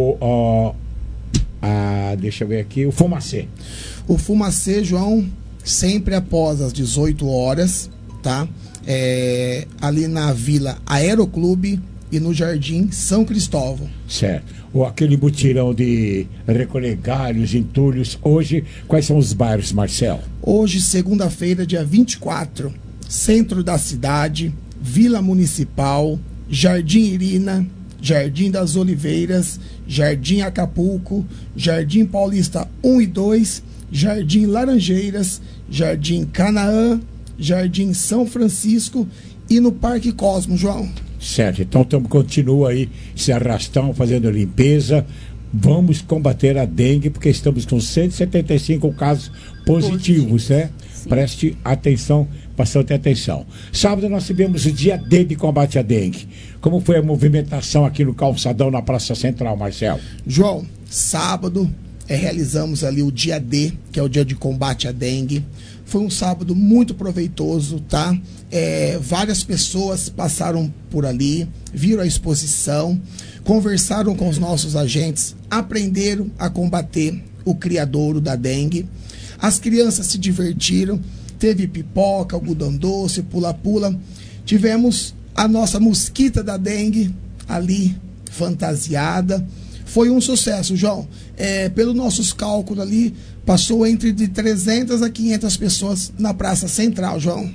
Speaker 4: Deixa eu ver aqui, o Fumacê.
Speaker 22: O Fumacê, João, sempre após as 18 horas, tá? Ali na Vila Aeroclube, e no Jardim São Cristóvão.
Speaker 4: Certo. Ou aquele mutirão de recolher galhos, entulhos. Hoje, quais são os bairros, Marcel?
Speaker 22: Hoje, segunda-feira, dia 24, centro da cidade, Vila Municipal, Jardim Irina, Jardim das Oliveiras, Jardim Acapulco, Jardim Paulista 1 e 2, Jardim Laranjeiras, Jardim Canaã, Jardim São Francisco e no Parque Cosmo, João.
Speaker 4: Certo, então continua aí se arrastão, fazendo limpeza. Vamos combater a dengue, porque estamos com 175 casos positivos, né? Sim. Preste atenção, bastante atenção. Sábado nós tivemos o dia D de combate à dengue. Como foi a movimentação aqui no Calçadão, na Praça Central, Marcel?
Speaker 22: João, sábado realizamos ali o dia D, que é o dia de combate à dengue. Foi um sábado muito proveitoso, tá? Várias pessoas passaram por ali, viram a exposição, conversaram com os nossos agentes, aprenderam a combater o criadouro da dengue. As crianças se divertiram, teve pipoca, algodão doce, pula-pula. Tivemos a nossa mosquita da dengue ali, fantasiada. Foi um sucesso, João. Pelos nossos cálculos ali, passou entre de 300 a 500 pessoas na Praça Central, João.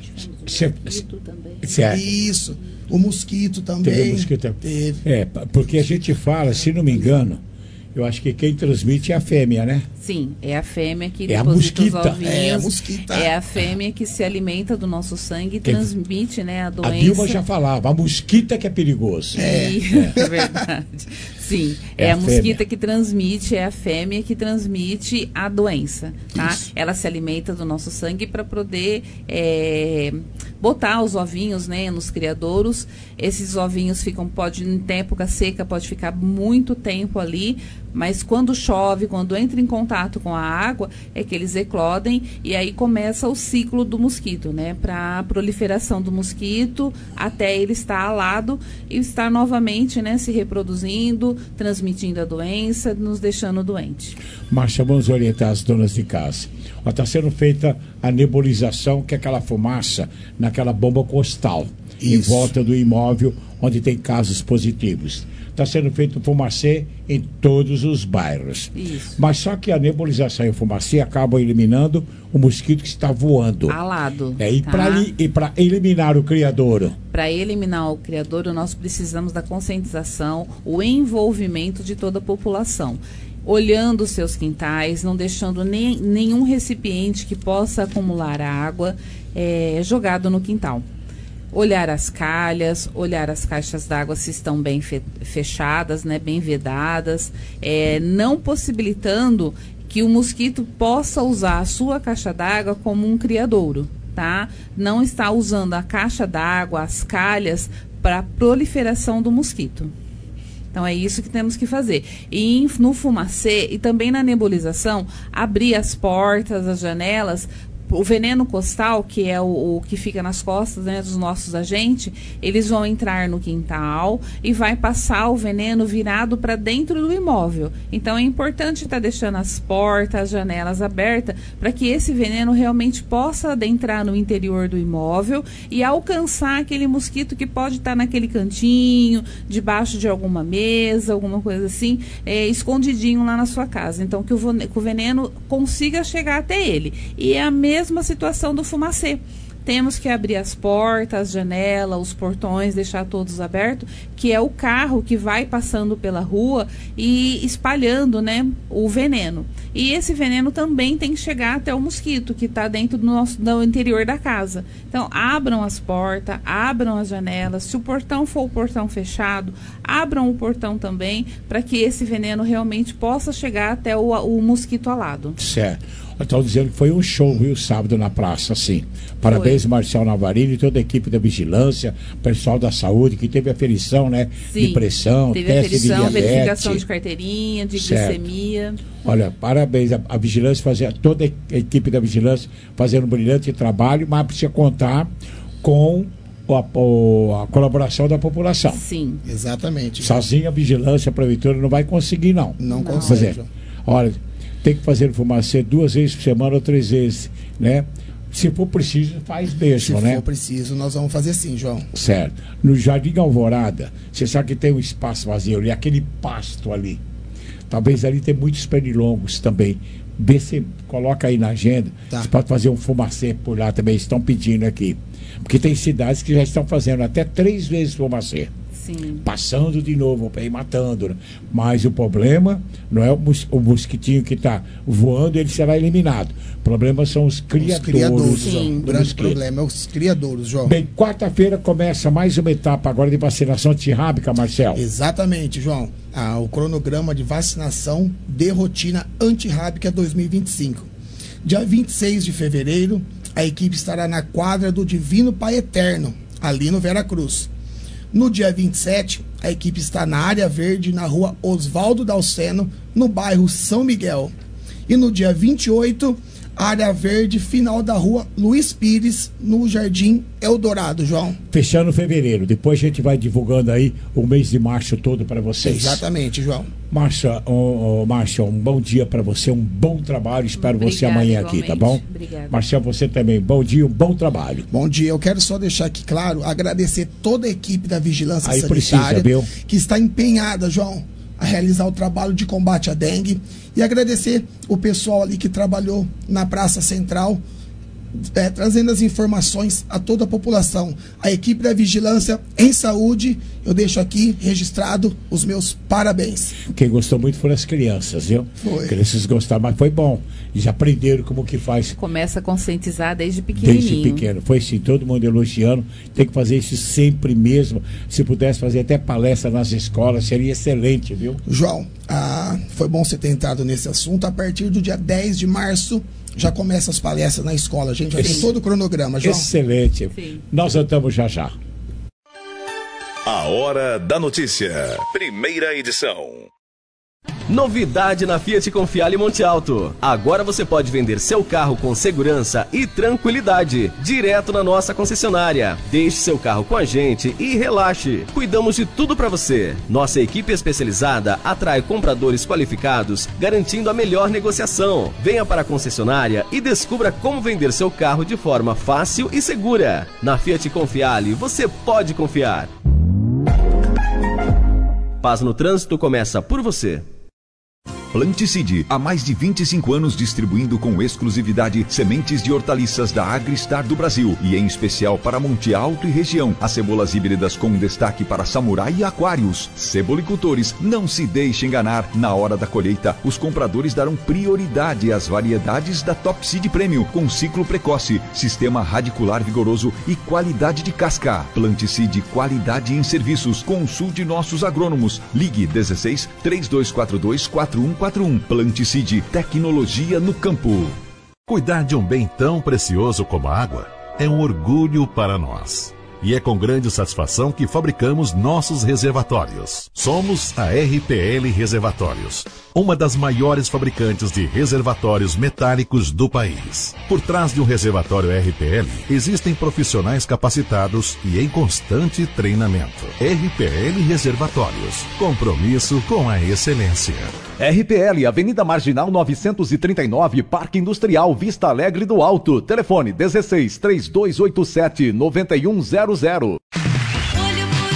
Speaker 22: Isso. O mosquito também.
Speaker 4: Teve mosquito. Teve. Porque a gente fala, se não me engano, eu acho que quem transmite é a fêmea, né?
Speaker 23: Sim, é a fêmea que
Speaker 4: deposita os
Speaker 23: ovinhos.
Speaker 22: É a mosquita.
Speaker 23: É a fêmea que se alimenta do nosso sangue e transmite, né, a doença.
Speaker 4: A Dilma já falava, a mosquita que é perigoso.
Speaker 23: É verdade. Sim, é a mosquita que transmite, é a fêmea que transmite a doença, tá? Isso. Ela se alimenta do nosso sangue para poder botar os ovinhos, né, nos criadouros. Esses ovinhos em época seca, pode ficar muito tempo ali, mas quando chove, quando entra em contato com a água, é que eles eclodem e aí começa o ciclo do mosquito, né? Para a proliferação do mosquito até ele estar alado e estar novamente, né, se reproduzindo, transmitindo a doença, nos deixando doente.
Speaker 4: Márcia, vamos orientar as donas de casa. Está sendo feita a nebulização, que é aquela fumaça naquela bomba costal, em volta do imóvel onde tem casos positivos. Está sendo feito fumacê em todos os bairros.
Speaker 23: Isso.
Speaker 4: Mas só que a nebulização e o fumacê acabam eliminando o mosquito que está voando.
Speaker 23: Alado.
Speaker 4: E para eliminar o criadouro?
Speaker 23: Para eliminar o criadouro, nós precisamos da conscientização, o envolvimento de toda a população. Olhando os seus quintais, não deixando nenhum recipiente que possa acumular água jogado no quintal. Olhar as calhas, olhar as caixas d'água se estão bem fechadas, né, bem vedadas, não possibilitando que o mosquito possa usar a sua caixa d'água como um criadouro, tá? Não está usando a caixa d'água, as calhas, para a proliferação do mosquito. Então, é isso que temos que fazer. E no fumacê e também na nebulização, abrir as portas, as janelas. O veneno costal, que é o que fica nas costas, né, dos nossos agentes, eles vão entrar no quintal e vai passar o veneno virado para dentro do imóvel. Então é importante estar deixando as portas, as janelas abertas para que esse veneno realmente possa adentrar no interior do imóvel e alcançar aquele mosquito que pode estar naquele cantinho, debaixo de alguma mesa, alguma coisa assim, escondidinho lá na sua casa. Então que o veneno consiga chegar até ele. E é a mesma situação do fumacê. Temos que abrir as portas, as janelas, os portões, deixar todos abertos, que é o carro que vai passando pela rua e espalhando, né, o veneno. E esse veneno também tem que chegar até o mosquito, que está dentro do interior da casa. Então, abram as portas, abram as janelas. Se o portão for o portão fechado, abram o portão também, para que esse veneno realmente possa chegar até o mosquito alado.
Speaker 4: Certo. Estão dizendo que foi um show, viu, sábado na praça, sim. Parabéns, Marcel Navarino e toda a equipe da vigilância, pessoal da saúde, que teve aferição, né?
Speaker 23: Sim,
Speaker 4: de pressão,
Speaker 23: teve
Speaker 4: teste
Speaker 23: aferição,
Speaker 4: de diabetes.
Speaker 23: verificação de carteirinha, de glicemia.
Speaker 4: Olha, parabéns a vigilância, toda a equipe da vigilância fazendo um brilhante trabalho, mas precisa contar com a colaboração da população.
Speaker 23: Sim.
Speaker 22: Exatamente.
Speaker 4: Sozinha a vigilância, a prefeitura não vai conseguir, não.
Speaker 22: Não consegue.
Speaker 4: Olha, tem que fazer fumacê 2 vezes por semana ou 3 vezes, né? Se for preciso, faz mesmo, né?
Speaker 22: Se for preciso, nós vamos fazer sim, João.
Speaker 4: Certo. No Jardim Alvorada, você sabe que tem um espaço vazio ali, aquele pasto ali. Talvez ali tem muitos pernilongos também. Vê se coloca aí na agenda. Você pode fazer um fumacê por lá também, estão pedindo aqui. Porque tem cidades que já estão fazendo até 3 vezes fumacê.
Speaker 23: Sim.
Speaker 4: Passando de novo e matando, né? Mas o problema não é o mosquitinho que está voando, ele será eliminado. O problema são os criadouros.
Speaker 22: Sim. O grande problema é os criadouros, João.
Speaker 4: Bem, quarta-feira começa mais uma etapa agora de vacinação antirrábica, Marcel.
Speaker 22: Exatamente, João. O cronograma de vacinação de rotina antirrábica 2025. Dia 26 de fevereiro, a equipe estará na quadra do Divino Pai Eterno, ali no Veracruz. No dia 27, a equipe está na área verde, na rua Oswaldo Dalceno, no bairro São Miguel. E no dia 28, área verde, final da rua Luiz Pires, no Jardim Eldorado, João.
Speaker 4: Fechando fevereiro. Depois a gente vai divulgando aí o mês de março todo para vocês.
Speaker 22: Exatamente, João.
Speaker 4: Márcia, Márcia, um bom dia para você, um bom trabalho. Espero você amanhã aqui, tá bom?
Speaker 23: Obrigada.
Speaker 4: Marcel, você também. Bom dia, um bom trabalho.
Speaker 22: Bom dia. Eu quero só deixar aqui claro, agradecer toda a equipe da Vigilância Sanitária que está empenhada, João, a realizar o trabalho de combate à dengue, e agradecer o pessoal ali que trabalhou na Praça Central, trazendo as informações a toda a população. A equipe da Vigilância em Saúde, eu deixo aqui registrado os meus parabéns.
Speaker 4: Quem gostou muito foram as crianças, viu?
Speaker 22: Foi.
Speaker 4: Crianças gostaram, mas foi bom. Eles aprenderam como que faz.
Speaker 23: Começa a conscientizar desde pequenininho.
Speaker 4: Desde pequeno. Foi sim, todo mundo elogiando. Tem que fazer isso sempre mesmo. Se pudesse fazer até palestra nas escolas, seria excelente, viu?
Speaker 22: João, foi bom você ter entrado nesse assunto. A partir do dia 10 de março, já começa as palestras na escola. A gente já tem todo o cronograma, João.
Speaker 4: Excelente. Sim. Nós andamos já já.
Speaker 1: A Hora da Notícia. Primeira edição.
Speaker 13: Novidade na Fiat Confiale Monte Alto. Agora você pode vender seu carro com segurança e tranquilidade, direto na nossa concessionária. Deixe seu carro com a gente e relaxe. Cuidamos de tudo para você. Nossa equipe especializada atrai compradores qualificados, garantindo a melhor negociação. Venha para a concessionária e descubra como vender seu carro de forma fácil e segura. Na Fiat Confiale, você pode confiar. Paz no Trânsito começa por você.
Speaker 6: Planticide, há mais de 25 anos distribuindo com exclusividade sementes de hortaliças da Agristar do Brasil e em especial para Monte Alto e região. As cebolas híbridas com destaque para Samurai e Aquários. Cebolicultores, não se deixe enganar. Na hora da colheita, os compradores darão prioridade às variedades da Top Seed Premium com ciclo precoce, sistema radicular vigoroso e qualidade de casca. Planticide, qualidade em serviços. Consulte nossos agrônomos. Ligue 16 3242 4141. Planticide, tecnologia no campo.
Speaker 2: Cuidar de um bem tão precioso como a água é um orgulho para nós. E é com grande satisfação que fabricamos nossos reservatórios. Somos a RPL Reservatórios, uma das maiores fabricantes de reservatórios metálicos do país. Por trás de um reservatório RPL, existem profissionais capacitados e em constante treinamento. RPL Reservatórios, compromisso com a excelência.
Speaker 10: RPL, Avenida Marginal 939, Parque Industrial Vista Alegre do Alto. Telefone 16 3287 9100.
Speaker 5: Olho por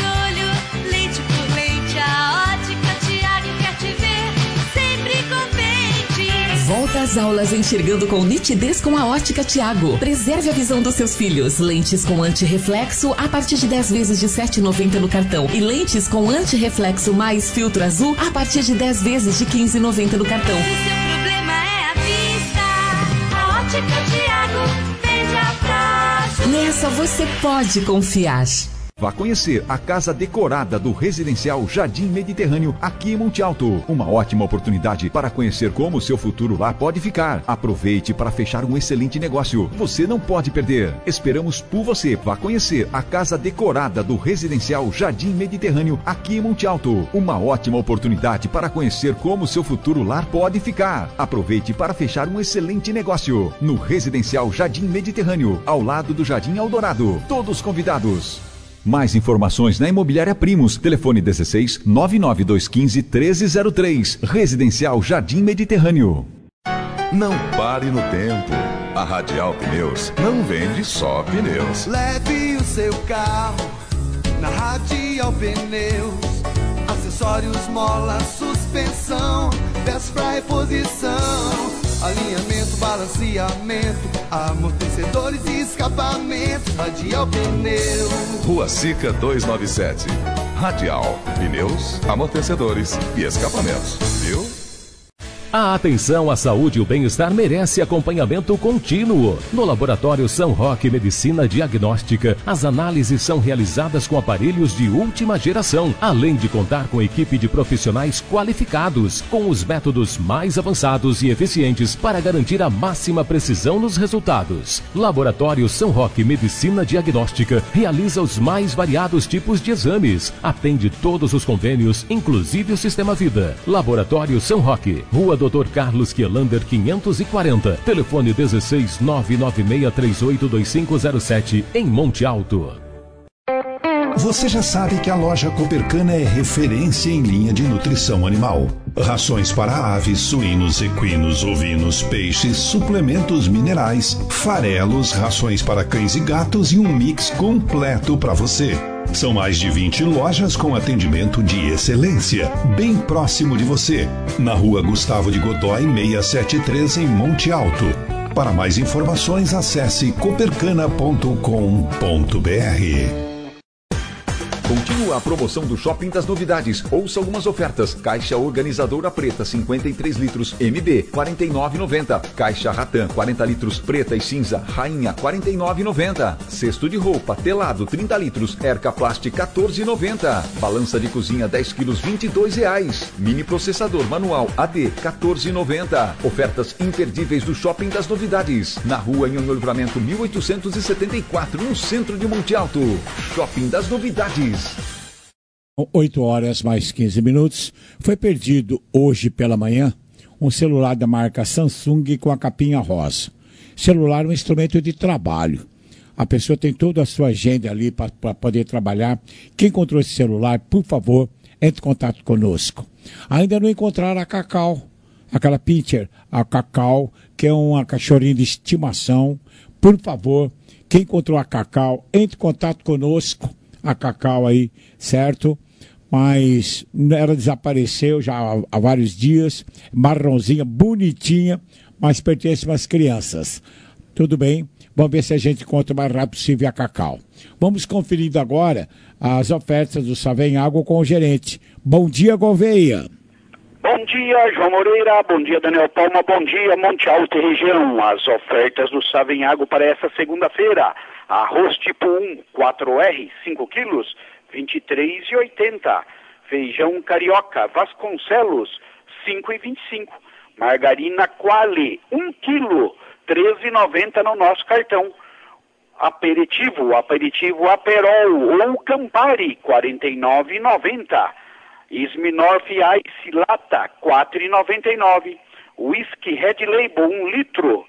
Speaker 5: olho, leite por leite, a Ótica Tiago quer te ver sempre contente.
Speaker 7: Volta às aulas enxergando com nitidez com a Ótica Tiago. Preserve a visão dos seus filhos. Lentes com antirreflexo a partir de 10 vezes de R$ 7,90 no cartão. E lentes com antirreflexo mais filtro azul a partir de 10 vezes de R$ 15,90 no cartão.
Speaker 5: O seu problema é a vista. A Ótica Tiago veja fácil.
Speaker 7: Nessa você pode confiar.
Speaker 6: Vá conhecer a casa decorada do residencial Jardim Mediterrâneo aqui em Monte Alto. Uma ótima oportunidade para conhecer como o seu futuro lá pode ficar. Aproveite para fechar um excelente negócio. Você não pode perder. Esperamos por você. Vá conhecer a casa decorada do residencial Jardim Mediterrâneo aqui em Monte Alto. Uma ótima oportunidade para conhecer como o seu futuro lar pode ficar. Aproveite para fechar um excelente negócio. No residencial Jardim Mediterrâneo, ao lado do Jardim Eldorado. Todos convidados. Mais informações na Imobiliária Primos. Telefone 16 99215 1303. Residencial Jardim Mediterrâneo.
Speaker 1: Não pare no tempo. A Radial Pneus não vende só pneus.
Speaker 12: Leve o seu carro na Radial Pneus. Acessórios, mola, suspensão, peças pra reposição, alinhamento, balanceamento, amortecedores e escapamento. Radial Pneus.
Speaker 1: Rua Sica 297. Radial Pneus, amortecedores e escapamentos. Viu?
Speaker 11: A atenção à saúde e o bem-estar merece acompanhamento contínuo. No Laboratório São Roque Medicina Diagnóstica, as análises são realizadas com aparelhos de última geração, além de contar com equipe de profissionais qualificados, com os métodos mais avançados e eficientes para garantir a máxima precisão nos resultados. Laboratório São Roque Medicina Diagnóstica realiza os mais variados tipos de exames, atende todos os convênios, inclusive o Sistema Vida. Laboratório São Roque, Rua Dr. Carlos Quielander 540, telefone 16 996382507, em Monte Alto.
Speaker 2: Você já sabe que a loja Copercana é referência em linha de nutrição animal. Rações para aves, suínos, equinos, ovinos, peixes, suplementos minerais, farelos, rações para cães e gatos e um mix completo para você. São mais de 20 lojas com atendimento de excelência, bem próximo de você, na Rua Gustavo de Godoy 673, em Monte Alto. Para mais informações, acesse copercana.com.br.
Speaker 6: Continua a promoção do Shopping das Novidades. Ouça algumas ofertas. Caixa organizadora preta 53 litros MB 49,90. Caixa Ratan 40 litros preta e cinza Rainha 49,90. Cesto de roupa telado 30 litros Erca Plast 14,90. Balança de cozinha 10 quilos R$22. Mini processador manual AD 14,90. Ofertas imperdíveis do Shopping das Novidades. Na Rua Nhonhô Livramento 1874, no centro de Monte Alto. Shopping das Novidades.
Speaker 4: 8 horas mais 15 minutos. Foi perdido hoje pela manhã um celular da marca Samsung com a capinha rosa. Celular é um instrumento de trabalho. A pessoa tem toda a sua agenda ali para poder trabalhar. Quem encontrou esse celular, por favor, entre em contato conosco. Ainda não encontraram a Cacau, aquela pincher, a Cacau, que é uma cachorrinha de estimação. Por favor, quem encontrou a Cacau, entre em contato conosco. A Cacau aí, certo? Mas ela desapareceu já há vários dias, marronzinha, bonitinha, mas pertence às crianças. Tudo bem? Vamos ver se a gente encontra o mais rápido possível a Cacau. Vamos conferindo agora as ofertas do Savenhago com o gerente. Bom dia, Gouveia.
Speaker 15: Bom dia, João Moreira. Bom dia, Daniel Palma. Bom dia, Monte Alto e região. As ofertas do Savenhago para essa segunda-feira. Arroz tipo 1, 4R, 5 quilos, R$ 23,80. Feijão carioca Vasconcelos, R$ 5,25. Margarina Quale, 1 quilo, R$ 13,90 no nosso cartão. Aperitivo Aperol ou Campari, R$ 49,90. Smirnoff Ice Lata, R$ 4,99. Whisky Red Label, 1 litro,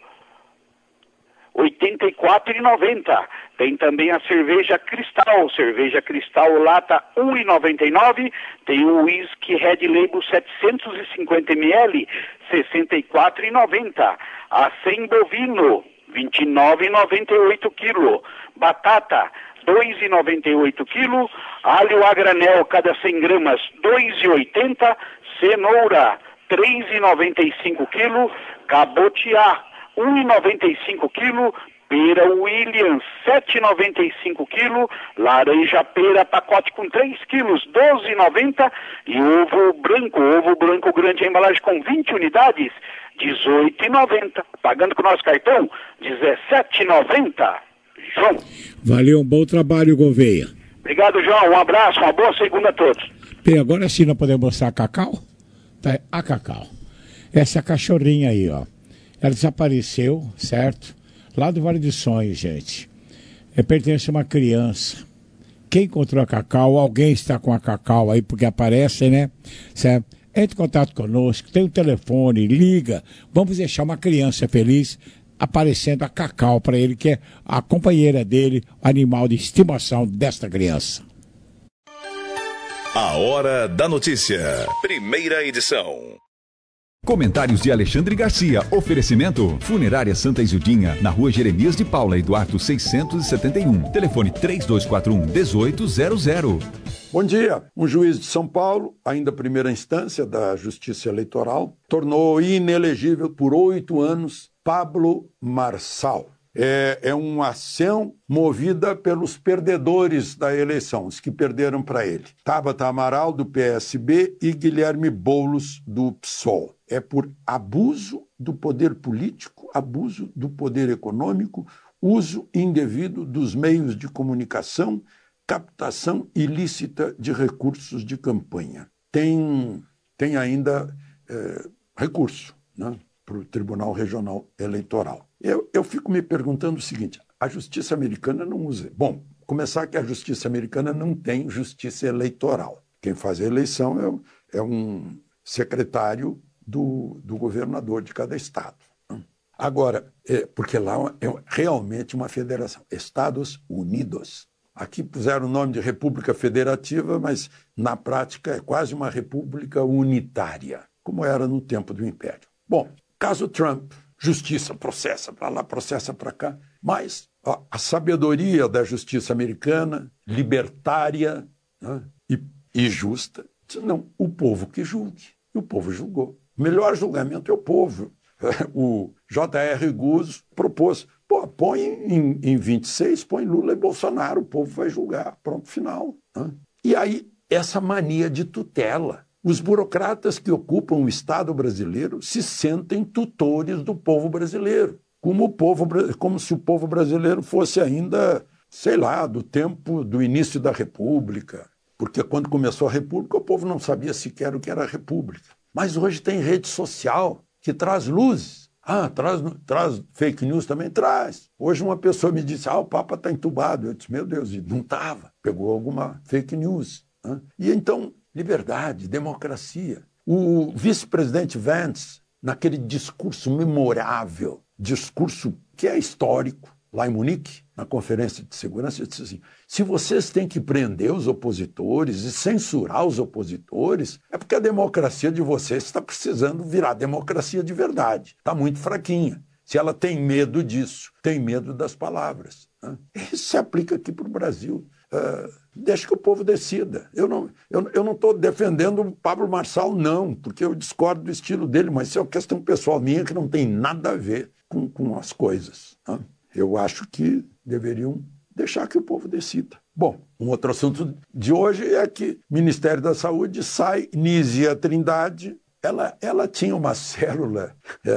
Speaker 15: R$ 84,90. Tem também a cerveja Cristal Lata 1,99. Tem o Whisky Red Label 750 ml, R$ 64,90. Acém bovino, R$ 29,98 quilo. Batata, R$ 2,98 quilo. Alho a granel, cada 100 gramas, R$ 2,80. Cenoura, R$ 3,95 quilo. Cabotiá, R$ 1,95 quilo, pera Williams, R$ 7,95 quilo, laranja pera, pacote com 3 quilos, R$ 12,90, e ovo branco grande, embalagem com 20 unidades, R$ 18,90, pagando com o nosso cartão, R$ 17,90. João.
Speaker 4: Valeu, um bom trabalho, Gouveia.
Speaker 15: Obrigado, João, um abraço, uma boa segunda a todos.
Speaker 4: Bem, agora sim nós podemos mostrar a Cacau? Tá, a Cacau. Essa cachorrinha aí, ó. Ela desapareceu, certo? Lá do Vale dos Sonhos, gente. Pertence a uma criança. Quem encontrou a Cacau, alguém está com a Cacau aí, porque aparece, né? Certo? Entre em contato conosco, tem um telefone, liga. Vamos deixar uma criança feliz aparecendo a Cacau para ele, que é a companheira dele, animal de estimação desta criança.
Speaker 1: A Hora da Notícia. Primeira edição.
Speaker 6: Comentários de Alexandre Garcia. Oferecimento Funerária Santa Isildinha, na Rua Jeremias de Paula, Eduardo 671. Telefone 3241-1800.
Speaker 3: Bom dia. Um juiz de São Paulo, ainda primeira instância da Justiça Eleitoral, tornou inelegível por 8 anos Pablo Marçal. É uma ação movida pelos perdedores da eleição, os que perderam para ele. Tabata Amaral, do PSB, e Guilherme Boulos, do PSOL. É por abuso do poder político, abuso do poder econômico, uso indevido dos meios de comunicação, captação ilícita de recursos de campanha. Tem ainda recurso, né, para o Tribunal Regional Eleitoral. Eu fico me perguntando o seguinte, a justiça americana não usa... Bom, começar que a justiça americana não tem justiça eleitoral. Quem faz a eleição é um secretário do governador de cada estado. Agora, porque lá é realmente uma federação, Estados Unidos. Aqui puseram o nome de República Federativa, mas na prática é quase uma república unitária, como era no tempo do Império. Bom, caso Trump, justiça processa para lá, processa para cá, mas a sabedoria da justiça americana, libertária, né, e justa, disse, não, o povo que julgue. E o povo julgou. O melhor julgamento é o povo. O J.R. Guzzo propôs, põe em 26, põe Lula e Bolsonaro, o povo vai julgar, pronto, final. Né? E aí, essa mania de tutela. Os burocratas que ocupam o Estado brasileiro se sentem tutores do povo brasileiro, como se o povo brasileiro fosse ainda, sei lá, do tempo do início da República, porque quando começou a República o povo não sabia sequer o que era a República. Mas hoje tem rede social que traz luzes. Traz fake news também? Traz. Hoje uma pessoa me disse, o Papa está entubado. Eu disse, meu Deus, e não estava. Pegou alguma fake news. Né? E então, liberdade, democracia. O vice-presidente Vance, naquele discurso memorável, discurso que é histórico, lá em Munique, na Conferência de Segurança, ele disse assim, se vocês têm que prender os opositores e censurar os opositores, é porque a democracia de vocês está precisando virar democracia de verdade. Está muito fraquinha. Se ela tem medo disso, tem medo das palavras. Né? Isso se aplica aqui para o Brasil. Deixa que o povo decida. Eu não estou defendendo o Pablo Marçal, não, porque eu discordo do estilo dele, mas isso é uma questão pessoal minha que não tem nada a ver com as coisas. Né? Eu acho que deveriam deixar que o povo decida. Bom, um outro assunto de hoje é que o Ministério da Saúde sai, Nízia Trindade, ela tinha uma célula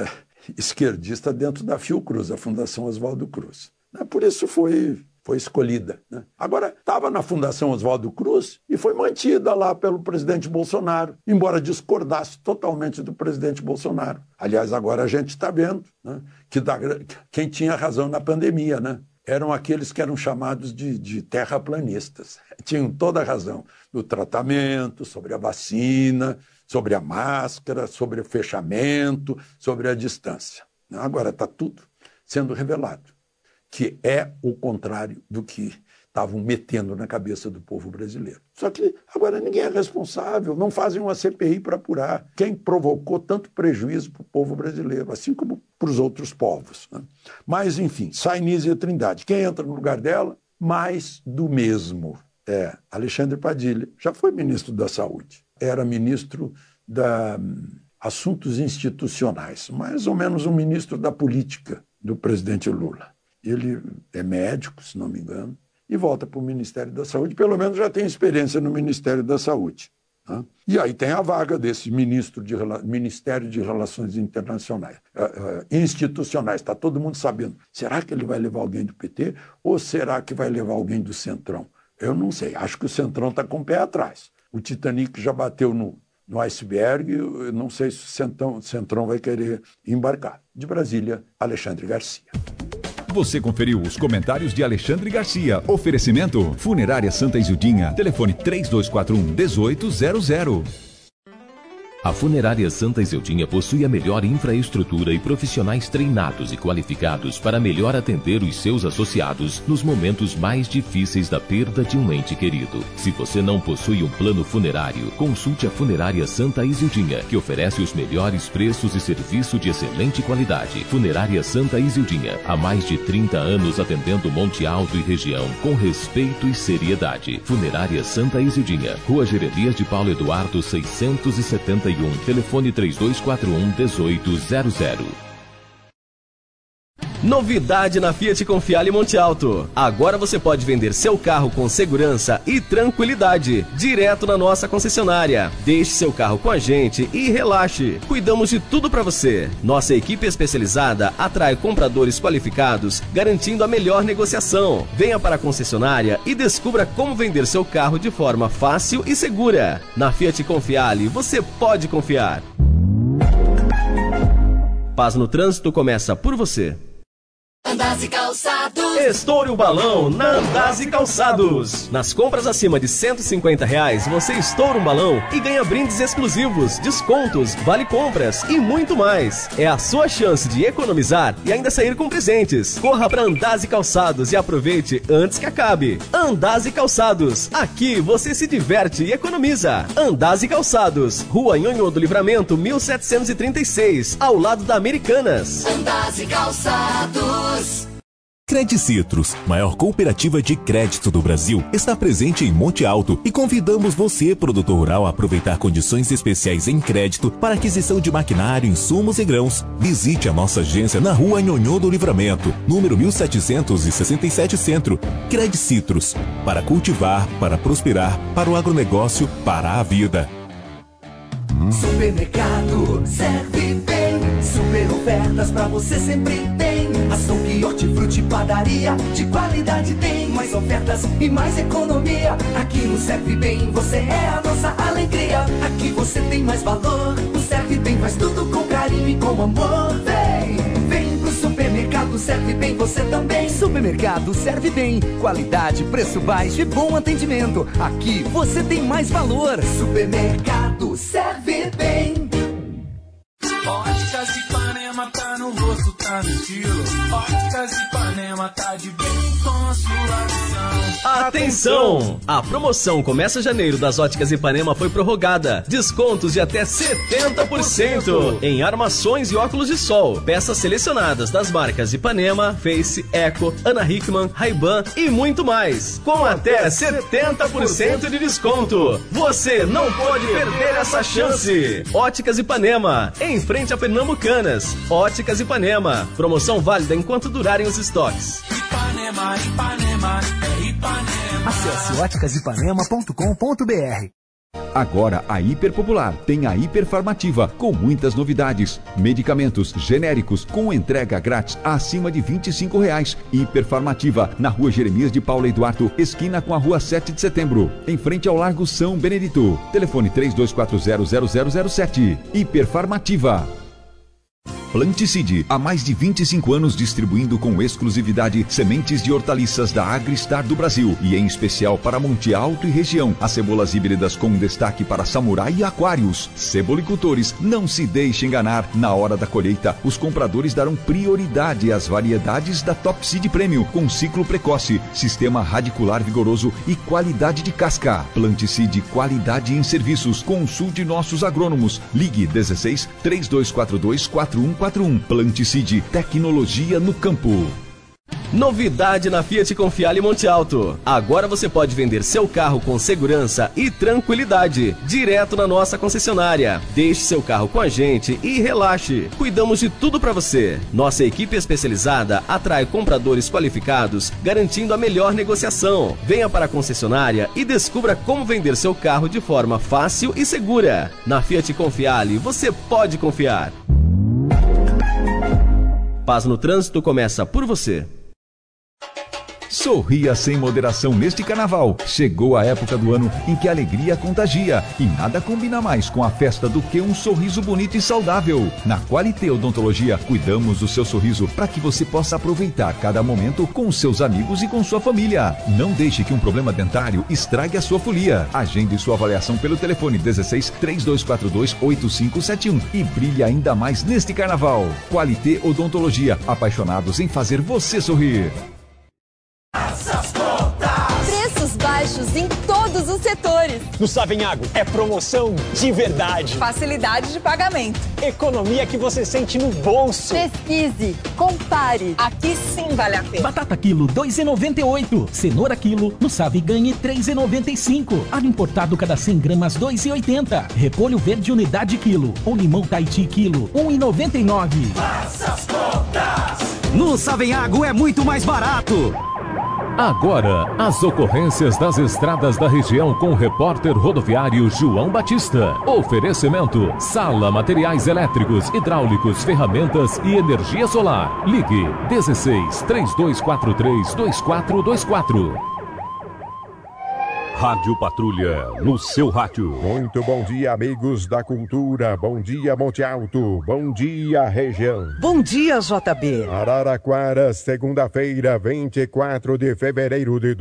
Speaker 3: esquerdista dentro da Fiocruz, a Fundação Oswaldo Cruz. Por isso foi escolhida. Né? Agora, estava na Fundação Oswaldo Cruz e foi mantida lá pelo presidente Bolsonaro, embora discordasse totalmente do presidente Bolsonaro. Aliás, agora a gente está vendo, né, que quem tinha razão na pandemia, né? Eram aqueles que eram chamados de terraplanistas. Tinham toda a razão no tratamento, sobre a vacina, sobre a máscara, sobre o fechamento, sobre a distância. Agora está tudo sendo revelado, que é o contrário do que estavam metendo na cabeça do povo brasileiro. Só que agora ninguém é responsável, não fazem uma CPI para apurar quem provocou tanto prejuízo para o povo brasileiro, assim como para os outros povos. Né? Mas, enfim, sai Nízia Trindade. Quem entra no lugar dela? Mais do mesmo. Alexandre Padilha, já foi ministro da Saúde, era ministro da Assuntos Institucionais, mais ou menos um ministro da política do presidente Lula. Ele é médico, se não me engano, e volta para o Ministério da Saúde, pelo menos já tem experiência no Ministério da Saúde. Né? E aí tem a vaga desse Ministério de Relações Internacionais, institucionais, está todo mundo sabendo. Será que ele vai levar alguém do PT ou será que vai levar alguém do Centrão? Eu não sei, acho que o Centrão está com o pé atrás. O Titanic já bateu no iceberg, eu não sei se o Centrão vai querer embarcar. De Brasília, Alexandre Garcia.
Speaker 6: Você conferiu os comentários de Alexandre Garcia. Oferecimento Funerária Santa Isildinha. Telefone 3241-1800.
Speaker 11: A Funerária Santa Izildinha possui a melhor infraestrutura e profissionais treinados e qualificados para melhor atender os seus associados nos momentos mais difíceis da perda de um ente querido. Se você não possui um plano funerário, consulte a Funerária Santa Izildinha, que oferece os melhores preços e serviço de excelente qualidade. Funerária Santa Izildinha, há mais de 30 anos atendendo Monte Alto e região com respeito e seriedade. Funerária Santa Izildinha, Rua Jeremias de Paulo Eduardo 671, telefone 3241-1800.
Speaker 13: Novidade na Fiat Confiale Monte Alto. Agora você pode vender seu carro com segurança e tranquilidade, direto na nossa concessionária. Deixe seu carro com a gente e relaxe. Cuidamos de tudo para você. Nossa equipe especializada atrai compradores qualificados, garantindo a melhor negociação. Venha para a concessionária e descubra como vender seu carro de forma fácil e segura. Na Fiat Confiale, você pode confiar. Paz no trânsito começa por você.
Speaker 5: Andazi Calçados.
Speaker 13: Estoure o balão na Andazi Calçados. Nas compras acima de R$150, você estoura um balão e ganha brindes exclusivos, descontos, vale compras e muito mais. É a sua chance de economizar e ainda sair com presentes. Corra para Andazi Calçados e aproveite antes que acabe. Andazi Calçados. Aqui você se diverte e economiza. Andazi Calçados. Rua Nhonhô do Livramento, 1736, ao lado da Americanas.
Speaker 5: Andazi Calçados.
Speaker 8: Credicitrus, maior cooperativa de crédito do Brasil, está presente em Monte Alto e convidamos você, produtor rural, a aproveitar condições especiais em crédito para aquisição de maquinário, insumos e grãos. Visite a nossa agência na Rua Nhonhô do Livramento, número 1767 Centro. Credicitrus, para cultivar, para prosperar, para o agronegócio, para a vida.
Speaker 12: Supermercado serve bem, super ofertas pra você sempre tem. Açougue, hortifruti, padaria, de qualidade tem. Mais ofertas e mais economia. Aqui no Serve Bem você é a nossa alegria. Aqui você tem mais valor. O Serve Bem faz tudo com carinho e com amor. Vem pro supermercado Serve Bem você também.
Speaker 14: Supermercado Serve Bem, qualidade, preço baixo e bom atendimento. Aqui você tem mais valor.
Speaker 12: Supermercado Serve Bem.
Speaker 16: Óticas Ipanema tá no rosto, tá no estilo. Óticas Ipanema tá de bem com a sua visão.
Speaker 13: Atenção! A promoção Começa Janeiro das Óticas Ipanema foi prorrogada. Descontos de até 70% em armações e óculos de sol. Peças selecionadas das marcas Ipanema, Face, Eco, Ana Hickman, Ray-Ban e muito mais. Com até 70% de desconto. Você não pode perder essa chance. Óticas Ipanema, em frente a Pernambucanas. Óticas Ipanema. Promoção válida enquanto durarem os estoques.
Speaker 16: Ipanema, Ipanema, é Ipanema.
Speaker 14: Acesse óticasipanema.com.br.
Speaker 6: Agora a Hiper Popular tem a Hiperfarmativa com muitas novidades. Medicamentos genéricos com entrega grátis acima de R$25. Hiperfarmativa na Rua Jeremias de Paulo Eduardo, esquina com a Rua 7 de Setembro, em frente ao Largo São Benedito. Telefone 3240-0007. Hiperfarmativa. Planticide, há mais de 25 anos distribuindo com exclusividade sementes de hortaliças da Agristar do Brasil e em especial para Monte Alto e região. As cebolas híbridas com destaque para Samurai e Aquários. Cebolicultores, não se deixe enganar. Na hora da colheita, os compradores darão prioridade às variedades da Top Seed Premium com ciclo precoce, sistema radicular vigoroso e qualidade de casca. Planticide, qualidade em serviços. Consulte nossos agrônomos. Ligue 16 3242 4141. Planticide, tecnologia no campo.
Speaker 13: Novidade na Fiat Confiale Monte Alto. Agora você pode vender seu carro com segurança e tranquilidade, direto na nossa concessionária. Deixe seu carro com a gente e relaxe. Cuidamos de tudo para você. Nossa equipe especializada atrai compradores qualificados, garantindo a melhor negociação. Venha para a concessionária e descubra como vender seu carro de forma fácil e segura. Na Fiat Confiale, você pode confiar. Paz no trânsito começa por você.
Speaker 6: Sorria sem moderação neste carnaval. Chegou a época do ano em que a alegria contagia e nada combina mais com a festa do que um sorriso bonito e saudável. Na Qualité Odontologia, cuidamos do seu sorriso para que você possa aproveitar cada momento com seus amigos e com sua família. Não deixe que um problema dentário estrague a sua folia. Agende sua avaliação pelo telefone 16 3242 8571 e brilhe ainda mais neste carnaval. Qualité Odontologia, apaixonados em fazer você sorrir.
Speaker 17: Preços baixos em todos os setores.
Speaker 18: No Savenhago é promoção de verdade.
Speaker 17: Facilidade de pagamento.
Speaker 18: Economia que você sente no bolso.
Speaker 17: Pesquise, compare. Aqui sim vale a pena.
Speaker 19: Batata quilo 2,98. Cenoura quilo no Save ganhe 3,95. Alho importado cada 100 gramas 2,80. Repolho verde unidade quilo. Ou limão Tahiti quilo 1,99.
Speaker 21: Faça as contas. No Savenhago é muito mais barato.
Speaker 11: Agora, as ocorrências das estradas da região com o repórter rodoviário João Batista. Oferecimento: Sala Materiais Elétricos, Hidráulicos, Ferramentas e Energia Solar. Ligue 16 3243 2424.
Speaker 24: Rádio Patrulha, no seu rádio.
Speaker 25: Muito bom dia, amigos da cultura. Bom dia, Monte Alto. Bom dia, região.
Speaker 26: Bom dia, JB.
Speaker 25: Araraquara, segunda-feira, 24 de fevereiro de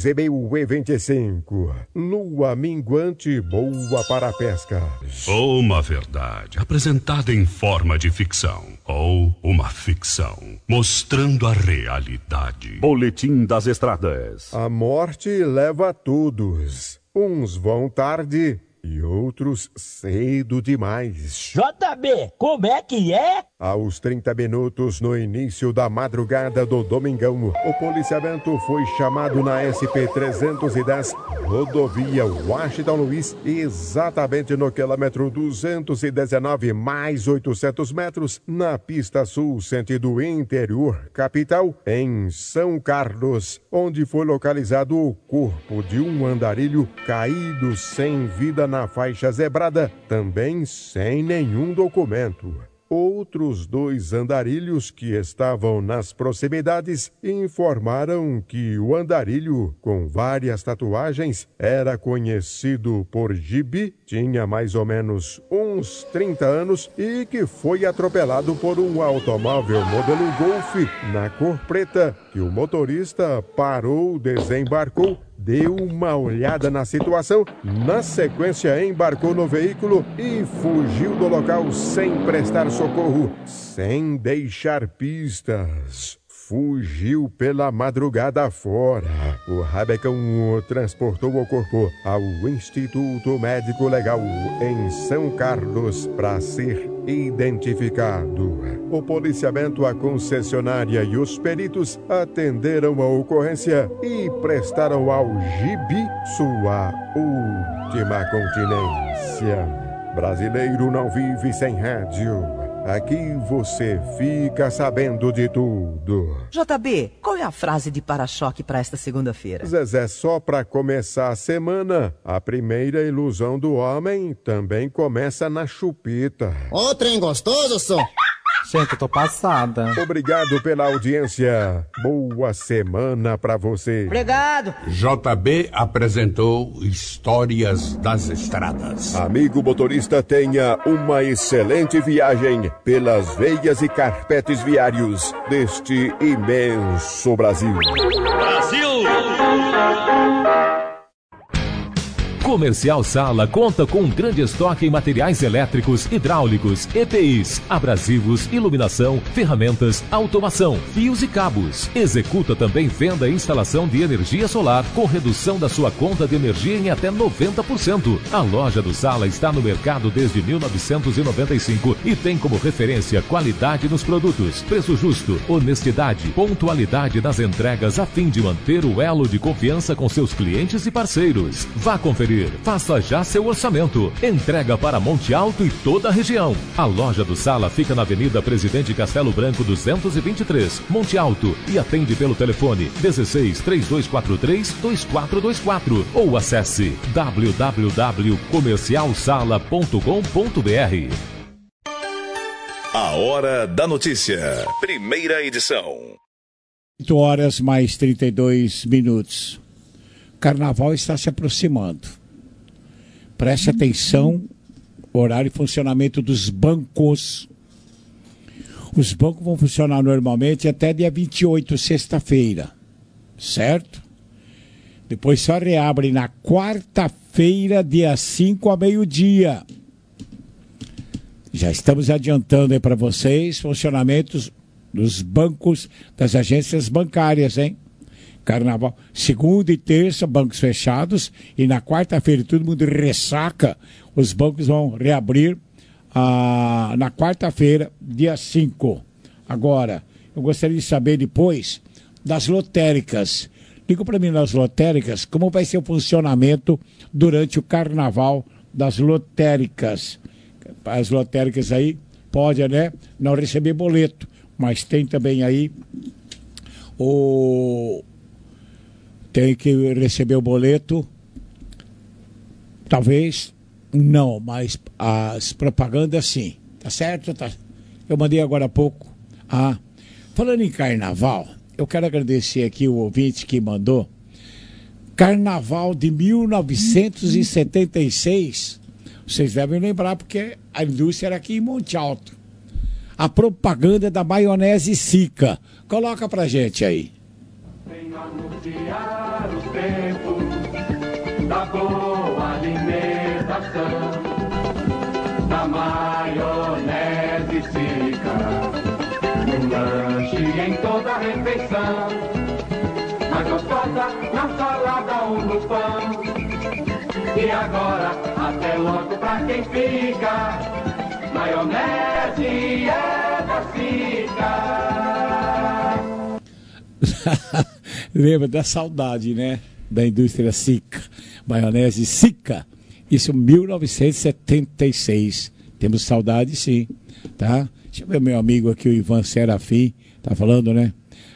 Speaker 25: 2025. Lua minguante, boa para a pesca.
Speaker 24: Uma verdade apresentada em forma de ficção. Ou uma ficção, mostrando a realidade. Boletim das Estradas.
Speaker 25: A morte leva a todos. Uns vão tarde e outros cedo demais.
Speaker 26: JB, como é que é?
Speaker 25: Aos 30 minutos no início da madrugada do domingão, o policiamento foi chamado na SP-310, rodovia Washington Luiz, exatamente no quilômetro 219 mais 800 metros, na pista sul, sentido interior, capital, em São Carlos, onde foi localizado o corpo de um andarilho caído sem vida na faixa zebrada, também sem nenhum documento. Outros 2 andarilhos que estavam nas proximidades informaram que o andarilho, com várias tatuagens, era conhecido por Gibi, tinha mais ou menos uns 30 anos e que foi atropelado por um automóvel modelo Golf na cor preta, que o motorista parou, desembarcou, deu uma olhada na situação, na sequência embarcou no veículo e fugiu do local sem prestar socorro, sem deixar pistas. Fugiu pela madrugada fora. O rabecão transportou o corpo ao Instituto Médico Legal em São Carlos para ser identificado. O policiamento, a concessionária e os peritos atenderam a ocorrência e prestaram ao Gibi sua última continência. Brasileiro não vive sem rádio. Aqui você fica sabendo de tudo.
Speaker 26: JB, qual é a frase de para-choque para esta segunda-feira?
Speaker 25: Zezé, só para começar a semana, a primeira ilusão do homem também começa na chupeta.
Speaker 27: Ô, trem gostoso, som.
Speaker 28: Gente, eu tô passada.
Speaker 25: Obrigado pela audiência. Boa semana pra você.
Speaker 26: Obrigado.
Speaker 29: JB apresentou Histórias das Estradas.
Speaker 25: Amigo motorista, tenha uma excelente viagem pelas veias e carpetes viários deste imenso Brasil.
Speaker 11: Brasil! Comercial Sala conta com um grande estoque em materiais elétricos, hidráulicos, EPIs, abrasivos, iluminação, ferramentas, automação, fios e cabos. Executa também venda e instalação de energia solar com redução da sua conta de energia em até 90%. A loja do Sala está no mercado desde 1995 e tem como referência qualidade nos produtos, preço justo, honestidade, pontualidade nas entregas a fim de manter o elo de confiança com seus clientes e parceiros. Vá conferir. Faça já seu orçamento. Entrega para Monte Alto e toda a região. A loja do Sala fica na Avenida Presidente Castelo Branco 223, Monte Alto, e atende pelo telefone 16 3243 2424 ou acesse www.comercialsala.com.br.
Speaker 1: A Hora da Notícia. Primeira edição.
Speaker 2: 8 horas mais 32 minutos. Carnaval está se aproximando. Preste atenção, horário e funcionamento dos bancos. Os bancos vão funcionar normalmente até dia 28, sexta-feira. Certo? Depois só reabre na quarta-feira, dia 5 a meio-dia. Já estamos adiantando aí para vocês funcionamentos dos bancos, das agências bancárias, hein? Carnaval, segunda e terça, bancos fechados, e na quarta-feira todo mundo ressaca, os bancos vão reabrir na quarta-feira, dia 5. Agora, eu gostaria de saber depois das lotéricas. Diga para mim nas lotéricas como vai ser o funcionamento durante o carnaval das lotéricas. As lotéricas aí podem, né, não receber boleto, mas tem também aí tem que receber o boleto, talvez não, mas as propagandas sim, tá certo? Tá. Eu mandei agora há pouco. Falando em carnaval, eu quero agradecer aqui o ouvinte que mandou. Carnaval de 1976, vocês devem lembrar porque a indústria era aqui em Monte Alto. A propaganda da maionese Sica. Coloca pra gente aí.
Speaker 16: Venho anunciar os tempos da boa alimentação, da maionese Sica, no lanche em toda refeição, mais gostosa na salada ou no pão, e agora até logo pra quem fica, maionese é da Sica.
Speaker 2: Lembra da saudade, né? Da indústria Sica. Maionese Sica. Isso 1976. Temos saudade, sim. Tá? Deixa eu ver meu amigo aqui, o Ivan Serafim. Tá falando, né?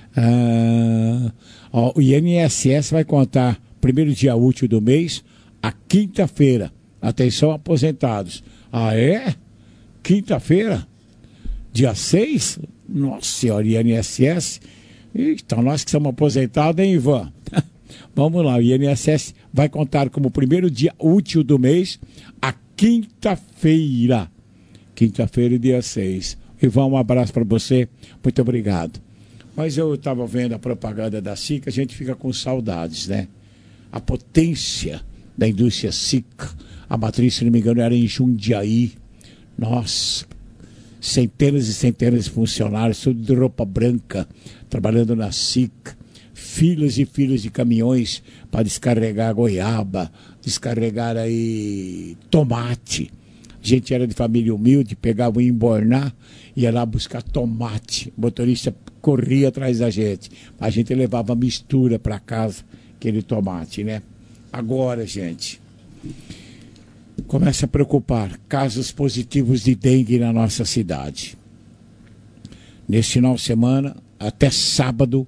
Speaker 2: O INSS vai contar primeiro dia útil do mês, a quinta-feira. Atenção, aposentados. É? Quinta-feira? Dia 6? Nossa senhora, INSS. Então, nós que somos aposentados, hein, Ivan? Vamos lá, o INSS vai contar como primeiro dia útil do mês a quinta-feira. Quinta-feira, dia 6. Ivan, um abraço para você. Muito obrigado. Mas eu estava vendo a propaganda da Sica, a gente fica com saudades, né? A potência da indústria Sica. A matriz, se não me engano, era em Jundiaí. Nossa, centenas e centenas de funcionários, tudo de roupa branca, trabalhando na Sica, filas e filas de caminhões para descarregar goiaba, descarregar aí tomate. A gente era de família humilde, pegava o embornar, ia lá buscar tomate. O motorista corria atrás da gente. A gente levava mistura para casa, aquele tomate, né? Agora, gente, começa a preocupar casos positivos de dengue na nossa cidade. Neste final de semana, até sábado,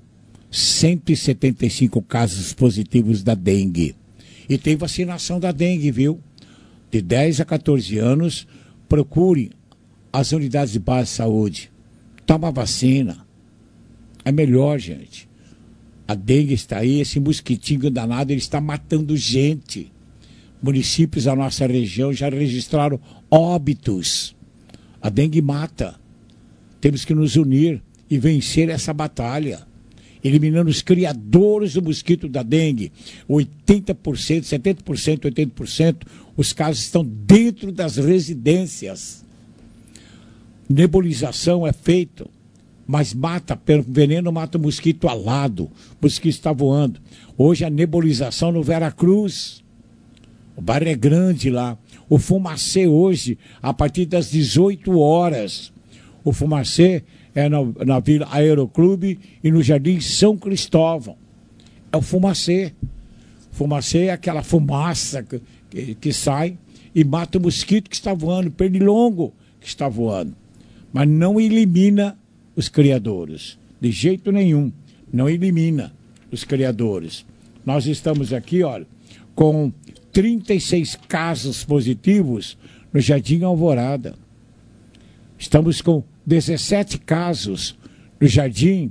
Speaker 2: 175 casos positivos da dengue. E tem vacinação da dengue, viu? De 10 a 14 anos, procure as unidades de base de saúde. Toma a vacina. É melhor, gente. A dengue está aí, esse mosquitinho danado, ele está matando gente. Municípios da nossa região já registraram óbitos. A dengue mata. Temos que nos unir e vencer essa batalha, eliminando os criadores do mosquito da dengue. 80%, 70%, 80%, os casos estão dentro das residências. Nebulização é feita, mas mata, pelo veneno mata o mosquito alado. O mosquito está voando. Hoje a nebulização no Veracruz. O bairro é grande lá. O Fumacê hoje, a partir das 18 horas. O Fumacê é na Vila Aeroclube e no Jardim São Cristóvão. É o Fumacê. Fumacê é aquela fumaça que sai e mata o mosquito que está voando, pernilongo que está voando. Mas não elimina os criadores. De jeito nenhum. Não elimina os criadores. Nós estamos aqui, olha, com 36 casos positivos no Jardim Alvorada. Estamos com 17 casos no Jardim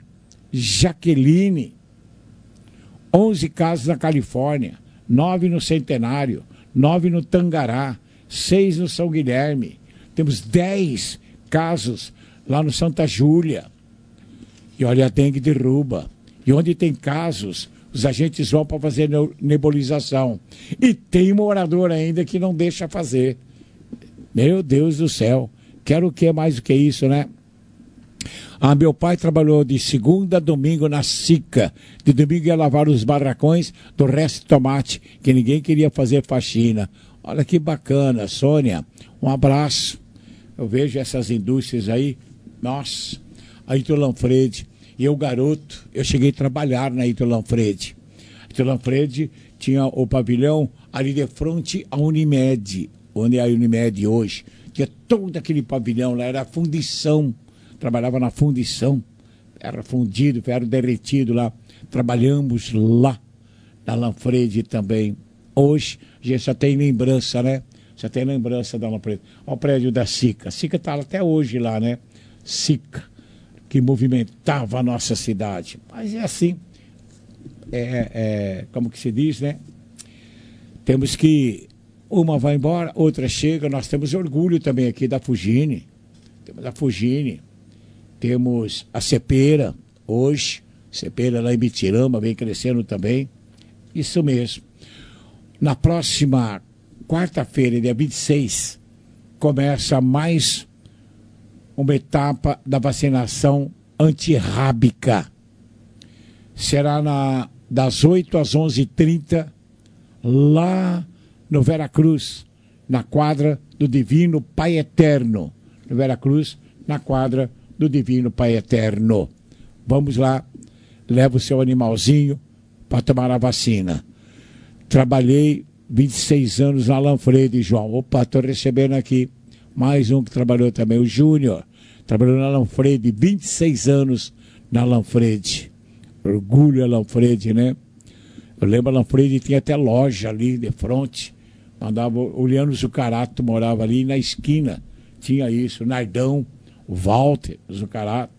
Speaker 2: Jaqueline. 11 casos na Califórnia, 9 no Centenário, 9 no Tangará, 6 no São Guilherme. Temos 10 casos lá no Santa Júlia. E olha, a dengue derruba. E onde tem casos, os agentes vão para fazer nebulização. E tem morador ainda que não deixa fazer. Meu Deus do céu. Quero o que mais do que isso, né? Meu pai trabalhou de segunda a domingo na Sica. De domingo ia lavar os barracões do resto de tomate, que ninguém queria fazer faxina. Olha que bacana, Sônia. Um abraço. Eu vejo essas indústrias aí. Nossa, a Ito Lanfredi. E eu, garoto, eu cheguei a trabalhar na Ito Lanfredi. A Ito Lanfredi tinha o pavilhão ali de frente à Unimed, onde é a Unimed hoje. Tinha todo aquele pavilhão lá, era a fundição. Trabalhava na fundição, era fundido, era derretido lá. Trabalhamos lá, na Lanfredi também. Hoje, a gente só tem lembrança, né? Só tem lembrança da Lanfredi. Olha o prédio da Sica. A Sica está até hoje lá, né? Sica, que movimentava a nossa cidade. Mas é assim, como que se diz, né? Temos que, uma vai embora, outra chega. Nós temos orgulho também aqui da Fugine. Temos a Fugine. Temos a Cepera, hoje, Cepera lá em Bitirama, vem crescendo também. Isso mesmo. Na próxima quarta-feira, dia 26, começa mais uma etapa da vacinação antirrábica. Será das 8 às 11h30, lá no Veracruz, na quadra do Divino Pai Eterno. No Veracruz, na quadra do Divino Pai Eterno. Vamos lá, leva o seu animalzinho para tomar a vacina. Trabalhei 26 anos na Lanfredi, João. Opa, estou recebendo aqui mais um que trabalhou também, o Júnior. Trabalhou na Lanfredi, 26 anos na Lanfredi. Orgulho a Lanfredi, né? Eu lembro, a Lanfredi tinha até loja ali de frente. Mandava, o Liano Zucarato morava ali na esquina. Tinha isso, o Nardão, o Walter, o Zucarato.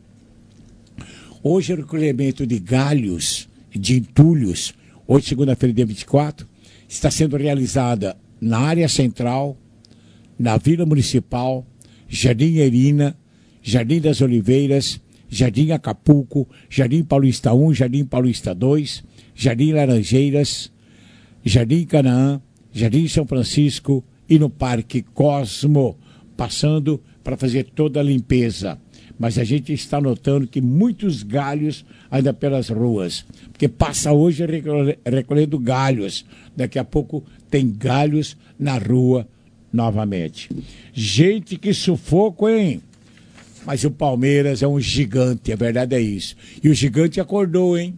Speaker 2: Hoje o recolhimento de galhos, de entulhos, hoje, segunda-feira, dia 24, está sendo realizada na área central, na Vila Municipal, Jardim Erina, Jardim das Oliveiras, Jardim Acapulco, Jardim Paulista 1, Jardim Paulista 2, Jardim Laranjeiras, Jardim Canaã, Jardim São Francisco e no Parque Cosmo, passando para fazer toda a limpeza. Mas a gente está notando que muitos galhos ainda pelas ruas, porque passa hoje recolhendo galhos, daqui a pouco tem galhos na rua novamente. Gente, que sufoco, hein? Mas o Palmeiras é um gigante, a verdade é isso. E o gigante acordou, hein?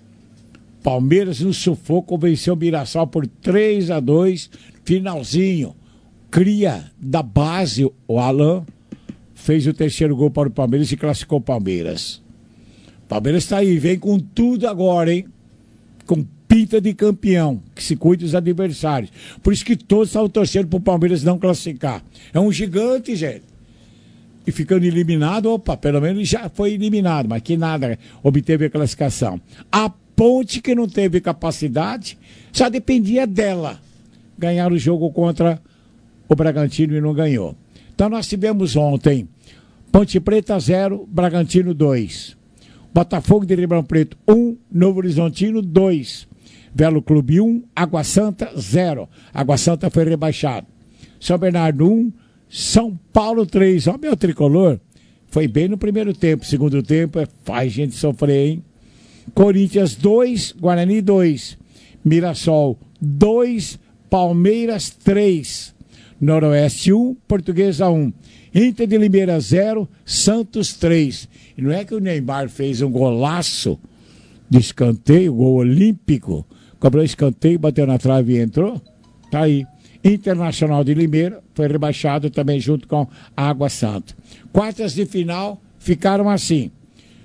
Speaker 2: Palmeiras no sufoco venceu o Mirassol por 3-2, finalzinho. Cria da base, o Alan fez o terceiro gol para o Palmeiras e classificou o Palmeiras. Palmeiras está aí, vem com tudo agora, hein? Com pinta de campeão, que se cuide dos adversários. Por isso que todos estavam torcendo para o Palmeiras não classificar. É um gigante, gente. E ficando eliminado, opa, pelo menos já foi eliminado, mas que nada, obteve a classificação. A Ponte, que não teve capacidade, só dependia dela ganhar o jogo contra o Bragantino e não ganhou. Então nós tivemos ontem Ponte Preta 0, Bragantino 2. Botafogo de Ribeirão Preto 1, Novo Horizontino 2. Velo Clube 1, Água Santa 0. Água Santa foi rebaixado. São Bernardo 1, São Paulo 3. Ó, meu tricolor, foi bem no primeiro tempo. Segundo tempo, faz gente sofrer, hein? Corinthians 2, Guarani 2. Mirassol 2, Palmeiras 3. Noroeste 1, Portuguesa 1. Inter de Limeira 0, Santos 3. E não é que o Neymar fez um golaço de escanteio, gol olímpico, cobrou escanteio, bateu na trave e entrou? Tá aí. Internacional de Limeira foi rebaixado também junto com a Água Santa. Quartas de final ficaram assim.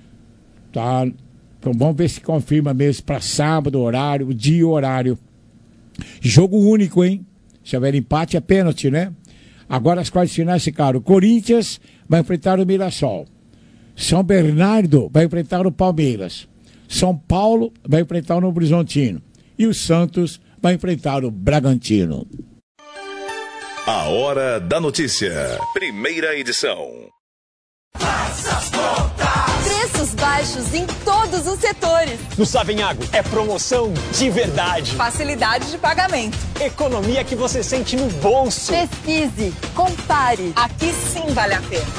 Speaker 2: Tá, então vamos ver se confirma mesmo para sábado, horário, dia e horário. Jogo único, hein? Se houver empate é pênalti, né? Agora as quartas finais ficaram. Corinthians vai enfrentar o Mirassol. São Bernardo vai enfrentar o Palmeiras. São Paulo vai enfrentar o Novo Horizontino. E o Santos vai enfrentar o Bragantino.
Speaker 1: A Hora da Notícia. Primeira edição.
Speaker 17: Preços baixos em todos os setores.
Speaker 18: No Savenhago é promoção de verdade.
Speaker 17: Facilidade de pagamento.
Speaker 18: Economia que você sente no bolso.
Speaker 17: Pesquise, compare. Aqui sim vale a pena.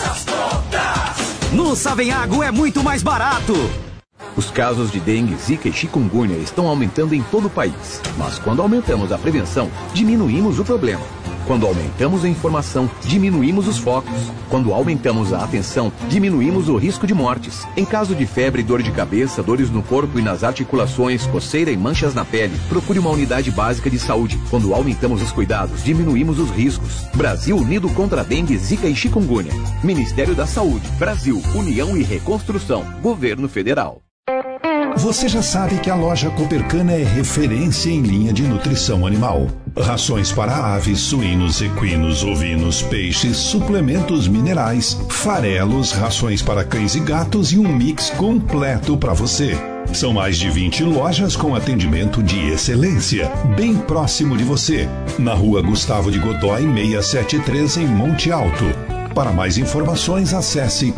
Speaker 21: No Savenhago é muito mais barato.
Speaker 3: Os casos de dengue, zika e chikungunya estão aumentando em todo o país. Mas quando aumentamos a prevenção, diminuímos o problema. Quando aumentamos a informação, diminuímos os focos. Quando aumentamos a atenção, diminuímos o risco de mortes. Em caso de febre, dor de cabeça, dores no corpo e nas articulações, coceira e manchas na pele, procure uma unidade básica de saúde. Quando aumentamos os cuidados, diminuímos os riscos. Brasil unido contra a dengue, zika e chikungunya. Ministério da Saúde, Brasil, União e Reconstrução, Governo Federal.
Speaker 4: Você já sabe que a loja Coopercana é referência em linha de nutrição animal. Rações para aves, suínos, equinos, ovinos, peixes, suplementos minerais, farelos, rações para cães e gatos e um mix completo para você. São mais de 20 lojas com atendimento de excelência, bem próximo de você. Na rua Gustavo de Godoy, 673, em Monte Alto. Para mais informações, acesse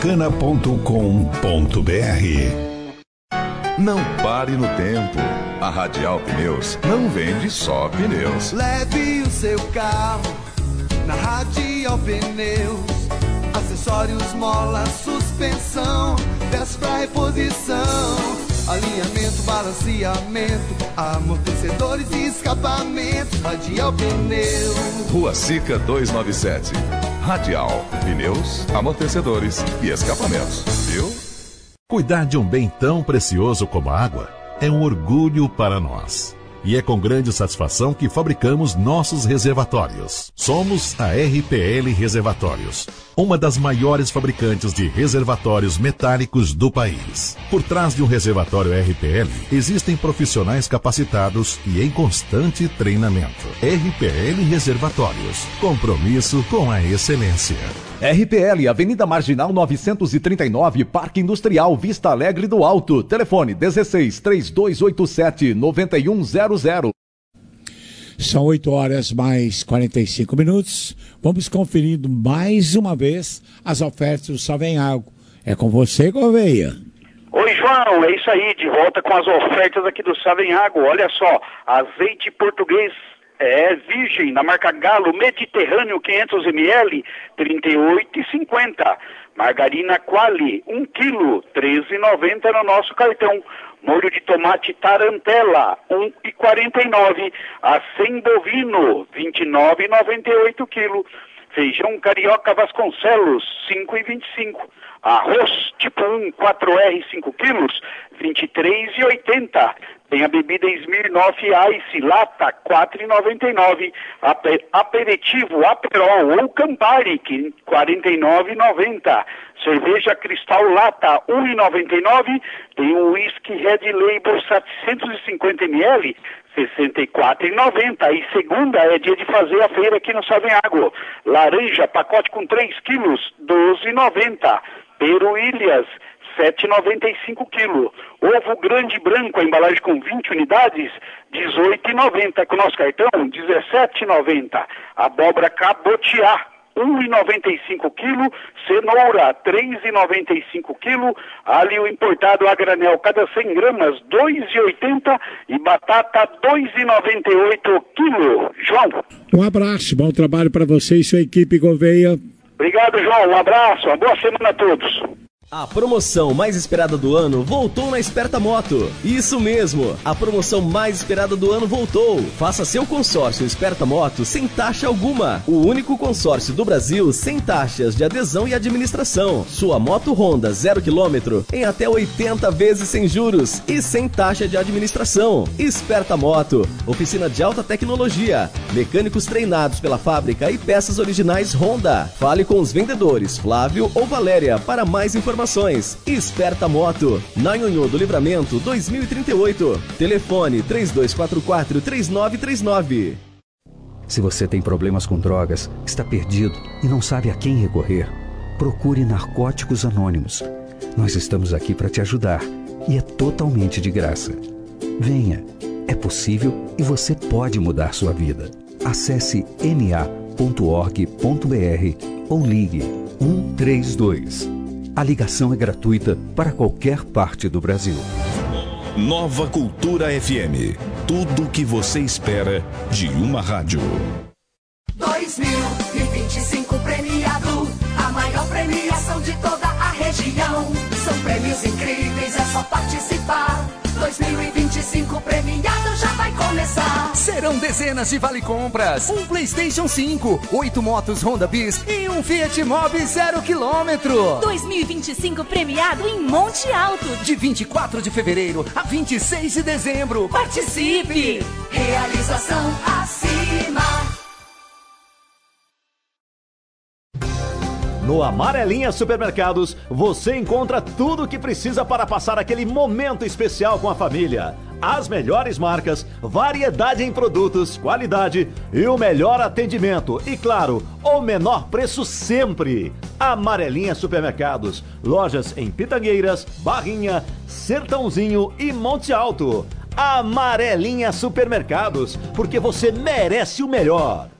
Speaker 4: coopercana.com.br.
Speaker 1: Não pare no tempo. A Radial Pneus não vende só pneus.
Speaker 12: Leve o seu carro na Radial Pneus. Acessórios, mola, suspensão, peças pra reposição, alinhamento, balanceamento, amortecedores e escapamento. Radial Pneus.
Speaker 1: Rua Sica 297. Radial Pneus, amortecedores e escapamentos. Viu?
Speaker 7: Cuidar de um bem tão precioso como a água é um orgulho para nós. E é com grande satisfação que fabricamos nossos reservatórios. Somos a RPL Reservatórios, uma das maiores fabricantes de reservatórios metálicos do país. Por trás de um reservatório RPL, existem profissionais capacitados e em constante treinamento. RPL Reservatórios, compromisso com a excelência.
Speaker 9: RPL, Avenida Marginal 939, Parque Industrial, Vista Alegre do Alto. Telefone 16-3287-9100.
Speaker 2: São 8 horas mais 45 minutos. Vamos conferindo mais uma vez as ofertas do Savenhago. É com você, Gouveia.
Speaker 10: Oi, João, é isso aí, de volta com as ofertas aqui do Savenhago. Olha só, azeite português virgem, da marca Galo, Mediterrâneo, 500 ml, R$ 38,50. Margarina Quali, 1 kg, R$ 13,90 no nosso cartão. Molho de tomate Tarantella, R$ 1,49. Acém bovino, R$ 29,98 kg. Feijão carioca Vasconcelos, R$ 5,25. Arroz tipo 1, 4R, 5 quilos, R$ 23,80. Tem a bebida Smirnoff Ice, lata, R$ 4,99. Aperitivo Aperol ou Campari, R$ 49,90. Cerveja Cristal Lata, R$ 1,99. Tem o whisky Red Label 750 ml, R$ 64,90. E segunda é dia de fazer a feira aqui no Savenhago. Laranja, pacote com 3 quilos, R$ 12,90. Peru Ilhas, R$ 7,95 kg. Ovo grande branco, a embalagem com 20 unidades, R$ 18,90. Com o nosso cartão, R$ 17,90. Abóbora cabotiá, R$ 1,95 kg. Cenoura, R$ 3,95 kg. Alho importado a granel, cada 100 gramas, R$ 2,80. E batata, R$ 2,98 kg. João.
Speaker 2: Um abraço, bom trabalho para você e sua equipe, Gouveia.
Speaker 10: Obrigado, João. Um abraço, uma boa semana a todos.
Speaker 13: A promoção mais esperada do ano voltou na Esperta Moto. Isso mesmo, a promoção mais esperada do ano voltou. Faça seu consórcio Esperta Moto sem taxa alguma. O único consórcio do Brasil sem taxas de adesão e administração. Sua moto Honda 0 km em até 80 vezes sem juros e sem taxa de administração. Esperta Moto, oficina de alta tecnologia, mecânicos treinados pela fábrica e peças originais Honda. Fale com os vendedores Flávio ou Valéria para mais informações. Esperta Moto, na Nhonhô do Livramento 2038. Telefone 3244-3939.
Speaker 15: Se você tem problemas com drogas, está perdido e não sabe a quem recorrer,
Speaker 21: procure Narcóticos Anônimos. Nós estamos aqui para te ajudar e é totalmente de graça. Venha, é possível e você pode mudar sua vida. Acesse na.org.br ou ligue 132. A ligação é gratuita para qualquer parte do Brasil.
Speaker 5: Nova Cultura FM. Tudo o que você espera de uma rádio.
Speaker 12: 2025 premiado, a maior premiação de toda a região. São prêmios incríveis, é só participar. 2025 premiado já vai começar.
Speaker 6: Serão dezenas de vale-compras, um PlayStation 5, 8 motos Honda Bis e um Fiat Mobi 0 km.
Speaker 8: 2025 premiado em Monte Alto.
Speaker 6: De 24 de fevereiro a 26 de dezembro. Participe!
Speaker 12: Realização acima.
Speaker 9: No Amarelinha Supermercados, você encontra tudo o que precisa para passar aquele momento especial com a família. As melhores marcas, variedade em produtos, qualidade e o melhor atendimento. E claro, o menor preço sempre. Amarelinha Supermercados. Lojas em Pitangueiras, Barrinha, Sertãozinho e Monte Alto. Amarelinha Supermercados, porque você merece o melhor.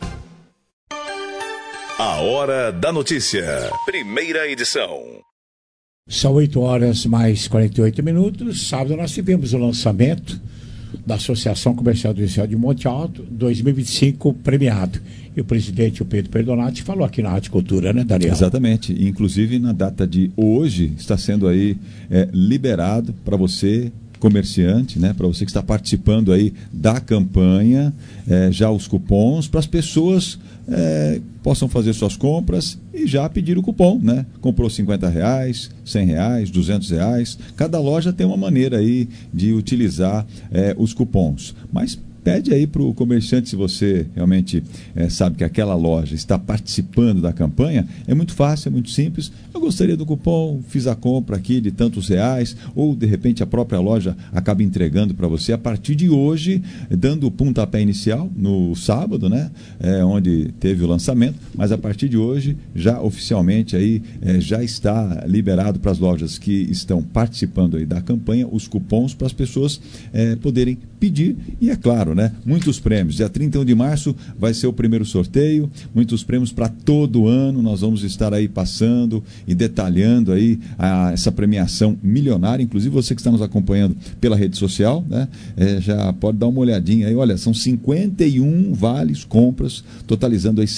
Speaker 5: A Hora da Notícia. Primeira edição.
Speaker 2: São 8 horas mais 48 minutos. Sábado nós tivemos o lançamento da Associação Comercial do Industrial de Monte Alto 2025 premiado. E o presidente, o Pedro Perdonati, falou aqui na Rádio Cultura, né, Daniel?
Speaker 14: Exatamente. Inclusive, na data de hoje, está sendo aí liberado para você, comerciante, né, para você que está participando aí da campanha, já os cupons para as pessoas possam fazer suas compras e já pedir o cupom, né? Comprou R$50, R$100, R$200, cada loja tem uma maneira aí de utilizar os cupons, mas pede aí para o comerciante, se você realmente sabe que aquela loja está participando da campanha, é muito fácil, é muito simples. Eu gostaria do cupom, fiz a compra aqui de tantos reais, ou de repente a própria loja acaba entregando para você a partir de hoje, dando o pontapé inicial no sábado, né? Onde teve o lançamento, mas a partir de hoje, já oficialmente aí, já está liberado para as lojas que estão participando aí da campanha, os cupons para as pessoas poderem pedir, e é claro, né? Muitos prêmios. Dia 31 de março vai ser o primeiro sorteio, muitos prêmios para todo ano. Nós vamos estar aí passando e detalhando aí essa premiação milionária. Inclusive você que está nos acompanhando pela rede social, né? Já pode dar uma olhadinha aí. Olha, são 51 vales compras, totalizando aí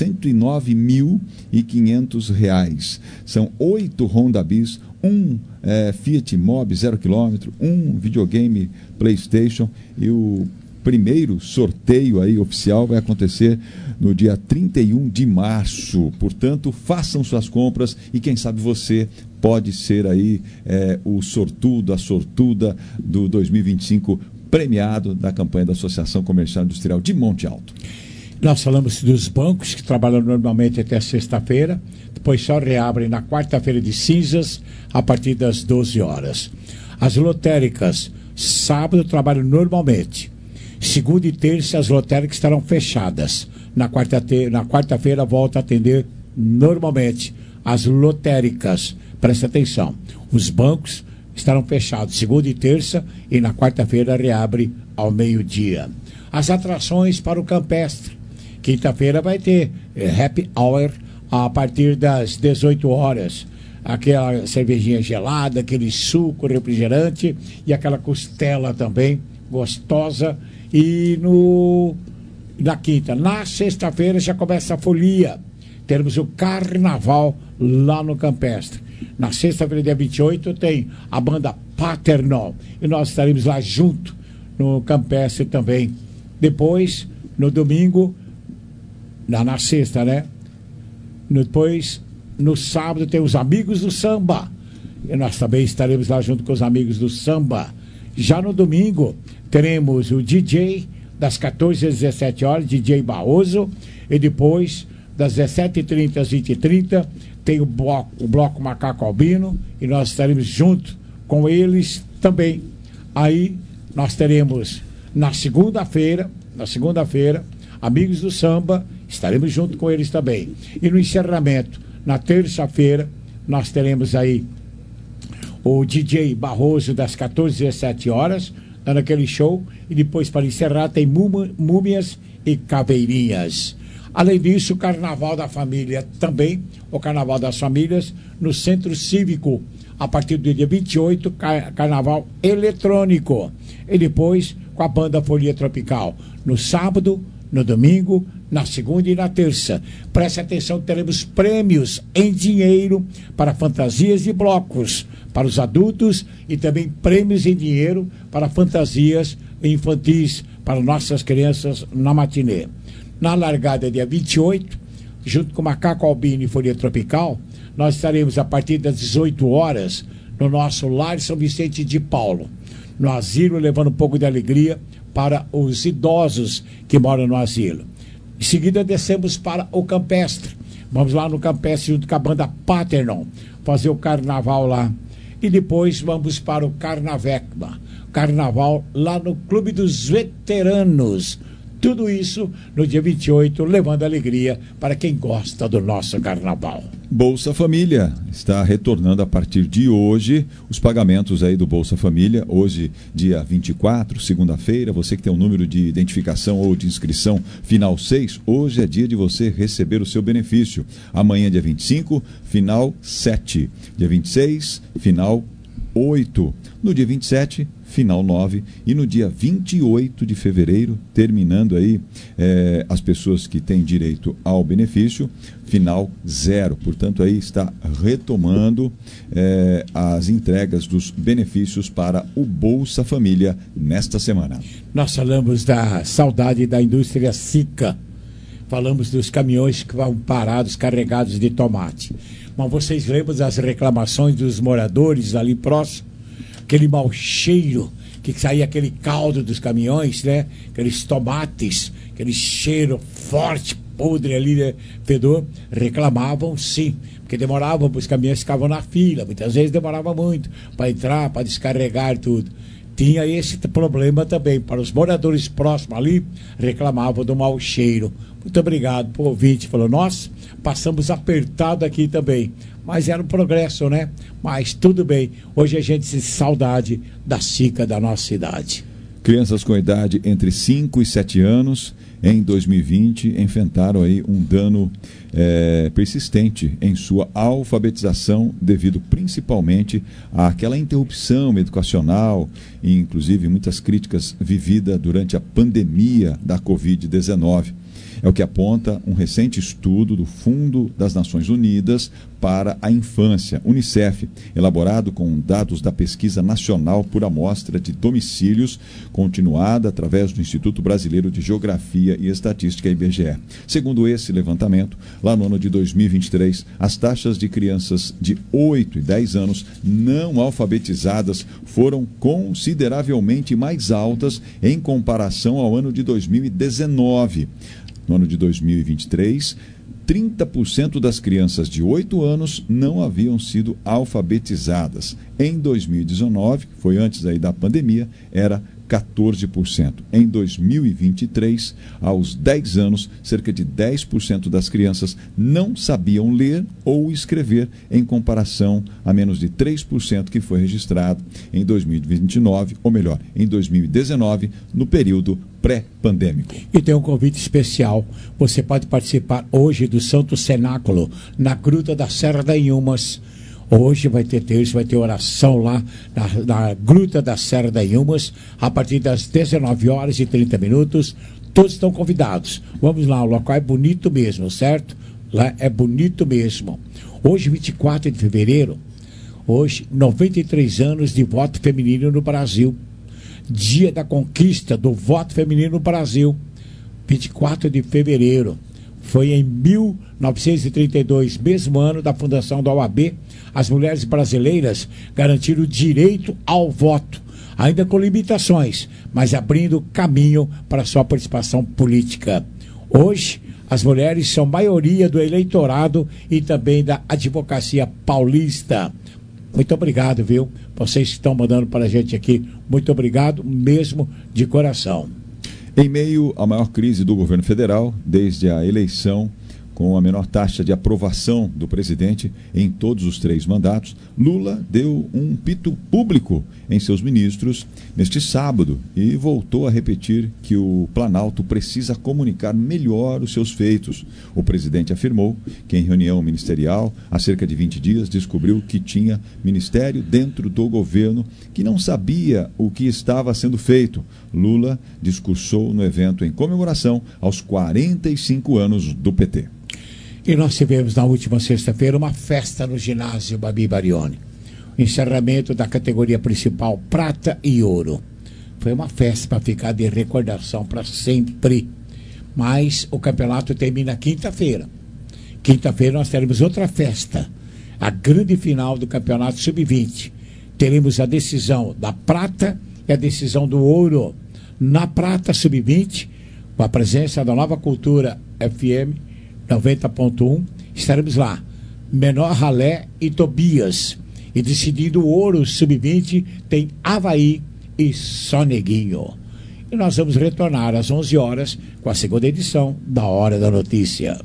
Speaker 14: R$109.500. São 8 Honda Bis, um Fiat Mobi 0 km, um videogame PlayStation, e o primeiro sorteio aí oficial vai acontecer no dia 31 de março. Portanto, façam suas compras e quem sabe você pode ser aí o sortudo, a sortuda do 2025 premiado da campanha da Associação Comercial Industrial de Monte Alto.
Speaker 2: Nós falamos dos bancos que trabalham normalmente até sexta-feira, depois só reabrem na quarta-feira de cinzas a partir das 12 horas. As lotéricas, sábado trabalham normalmente. Segunda e terça as lotéricas estarão fechadas. Na quarta-feira volta a atender normalmente as lotéricas. Presta atenção, os bancos estarão fechados segunda e terça e na quarta-feira reabre ao meio-dia. As atrações para o campestre. Quinta-feira vai ter happy hour a partir das 18 horas. Aquela cervejinha gelada, aquele suco refrigerante e aquela costela também gostosa. E na quinta, na sexta-feira já começa a folia. Teremos o carnaval lá no campestre. Na sexta-feira, dia 28, tem a banda Paternal. E nós estaremos lá junto no campestre também. Depois, no domingo, na sexta, né? Depois, no sábado, tem os Amigos do Samba. E nós também estaremos lá junto com os Amigos do Samba. Já no domingo, teremos o DJ das 14 às 17 horas, DJ Barroso. E depois, das 17h30 às 20h30, tem o bloco Macaco Albino. E nós estaremos junto com eles também. Aí, nós teremos na segunda-feira, Amigos do Samba, estaremos junto com eles também. E no encerramento, Na terça-feira, nós teremos aí o DJ Barroso das 14 às 17 horas, dando aquele show. E depois, para encerrar, tem múmias e caveirinhas. Além disso, o Carnaval da Família também, o Carnaval das Famílias, no Centro Cívico, a partir do dia 28, Carnaval eletrônico. E depois, com a banda Folia Tropical, no sábado, no domingo, na segunda e na terça. Preste atenção, teremos prêmios em dinheiro para fantasias e blocos para os adultos e também prêmios em dinheiro para fantasias infantis para nossas crianças na matinê. Na largada, dia 28, junto com Macaco Albino e Folia Tropical, nós estaremos a partir das 18 horas no nosso Lar São Vicente de Paulo, no asilo, levando um pouco de alegria para os idosos que moram no asilo. Em seguida, descemos para o Campestre. Vamos lá no Campestre, junto com a banda Paternon, fazer o carnaval lá. E depois vamos para o Carnavecma, carnaval lá no Clube dos Veteranos. Tudo isso no dia 28, levando alegria para quem gosta do nosso carnaval.
Speaker 14: Bolsa Família está retornando a partir de hoje os pagamentos aí do Bolsa Família. Hoje, dia 24, segunda-feira, você que tem um número de identificação ou de inscrição final 6, hoje é dia de você receber o seu benefício. Amanhã, dia 25, final 7. Dia 26, final 8. No dia 27, final 9. E no dia 28 de fevereiro, terminando aí as pessoas que têm direito ao benefício, final 0. Portanto, aí está retomando as entregas dos benefícios para o Bolsa Família nesta semana.
Speaker 2: Nós falamos da saudade da indústria Sica. Falamos dos caminhões que vão parados, carregados de tomate. Mas vocês lembram das reclamações dos moradores ali próximo? Aquele mau cheiro, que saía aquele caldo dos caminhões, né? Aqueles tomates, aquele cheiro forte, podre ali, né? Fedor. Reclamavam sim, porque demoravam, os caminhões ficavam na fila, muitas vezes demorava muito para entrar, para descarregar tudo. Tinha esse problema também, para os moradores próximos ali, reclamavam do mau cheiro. Muito obrigado por ouvinte, falou, nós passamos apertado aqui também, mas era um progresso, né? Mas tudo bem, hoje a gente sente saudade da Sica da nossa cidade.
Speaker 14: Crianças com idade entre 5 e 7 anos, em 2020, enfrentaram aí um dano persistente em sua alfabetização, devido principalmente àquela interrupção educacional e, inclusive, muitas críticas vividas durante a pandemia da Covid-19. É o que aponta um recente estudo do Fundo das Nações Unidas para a Infância, UNICEF, elaborado com dados da Pesquisa Nacional por Amostra de Domicílios, continuada através do Instituto Brasileiro de Geografia e Estatística, IBGE. Segundo esse levantamento, lá no ano de 2023, as taxas de crianças de 8 e 10 anos não alfabetizadas foram consideravelmente mais altas em comparação ao ano de 2019. No ano de 2023, 30% das crianças de 8 anos não haviam sido alfabetizadas. Em 2019, que foi antes aí da pandemia, era 14%. Em 2023, aos 10 anos, cerca de 10% das crianças não sabiam ler ou escrever, em comparação a menos de 3% que foi registrado em 2029, ou melhor, em 2019, no período pré-pandêmico.
Speaker 2: E tem um convite especial. Você pode participar hoje do Santo Cenáculo, na Gruta da Serra da Inhumas. Hoje vai ter terço, vai ter oração lá na Gruta da Serra da Inhumas, a partir das 19 horas e 30 minutos. Todos estão convidados. Vamos lá, o local é bonito mesmo, certo? Lá é bonito mesmo. Hoje, 24 de fevereiro, hoje, 93 anos de voto feminino no Brasil. Dia da conquista do voto feminino no Brasil, 24 de fevereiro. Foi em 1932, mesmo ano da fundação da OAB, as mulheres brasileiras garantiram o direito ao voto, ainda com limitações, mas abrindo caminho para sua participação política. Hoje, as mulheres são maioria do eleitorado e também da advocacia paulista. Muito obrigado, viu? Vocês que estão mandando para a gente aqui, muito obrigado mesmo de coração.
Speaker 14: Em meio à maior crise do governo federal, desde a eleição com a menor taxa de aprovação do presidente em todos os 3 mandatos, Lula deu um pito público em seus ministros neste sábado e voltou a repetir que o Planalto precisa comunicar melhor os seus feitos. O presidente afirmou que em reunião ministerial, há cerca de 20 dias, descobriu que tinha ministério dentro do governo que não sabia o que estava sendo feito. Lula discursou no evento em comemoração aos 45 anos do PT.
Speaker 2: E nós tivemos na última sexta-feira uma festa no ginásio Babi Barioni. O encerramento da categoria principal Prata e Ouro. Foi uma festa para ficar de recordação para sempre. Mas o campeonato termina quinta-feira. Quinta-feira nós teremos outra festa. A grande final do campeonato sub-20. Teremos a decisão da Prata e a decisão do Ouro. Na Prata sub-20, com a presença da Nova Cultura FM 90.1, estaremos lá. Menor Ralé e Tobias. E decidindo o Ouro sub-20 tem Avaí e Soneguinho. E nós vamos retornar às 11 horas com a segunda edição da Hora da Notícia.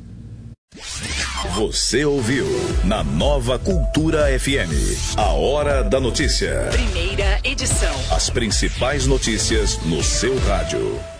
Speaker 5: Você ouviu na Nova Cultura FM a Hora da Notícia.
Speaker 8: Primeira edição.
Speaker 5: As principais notícias no seu rádio.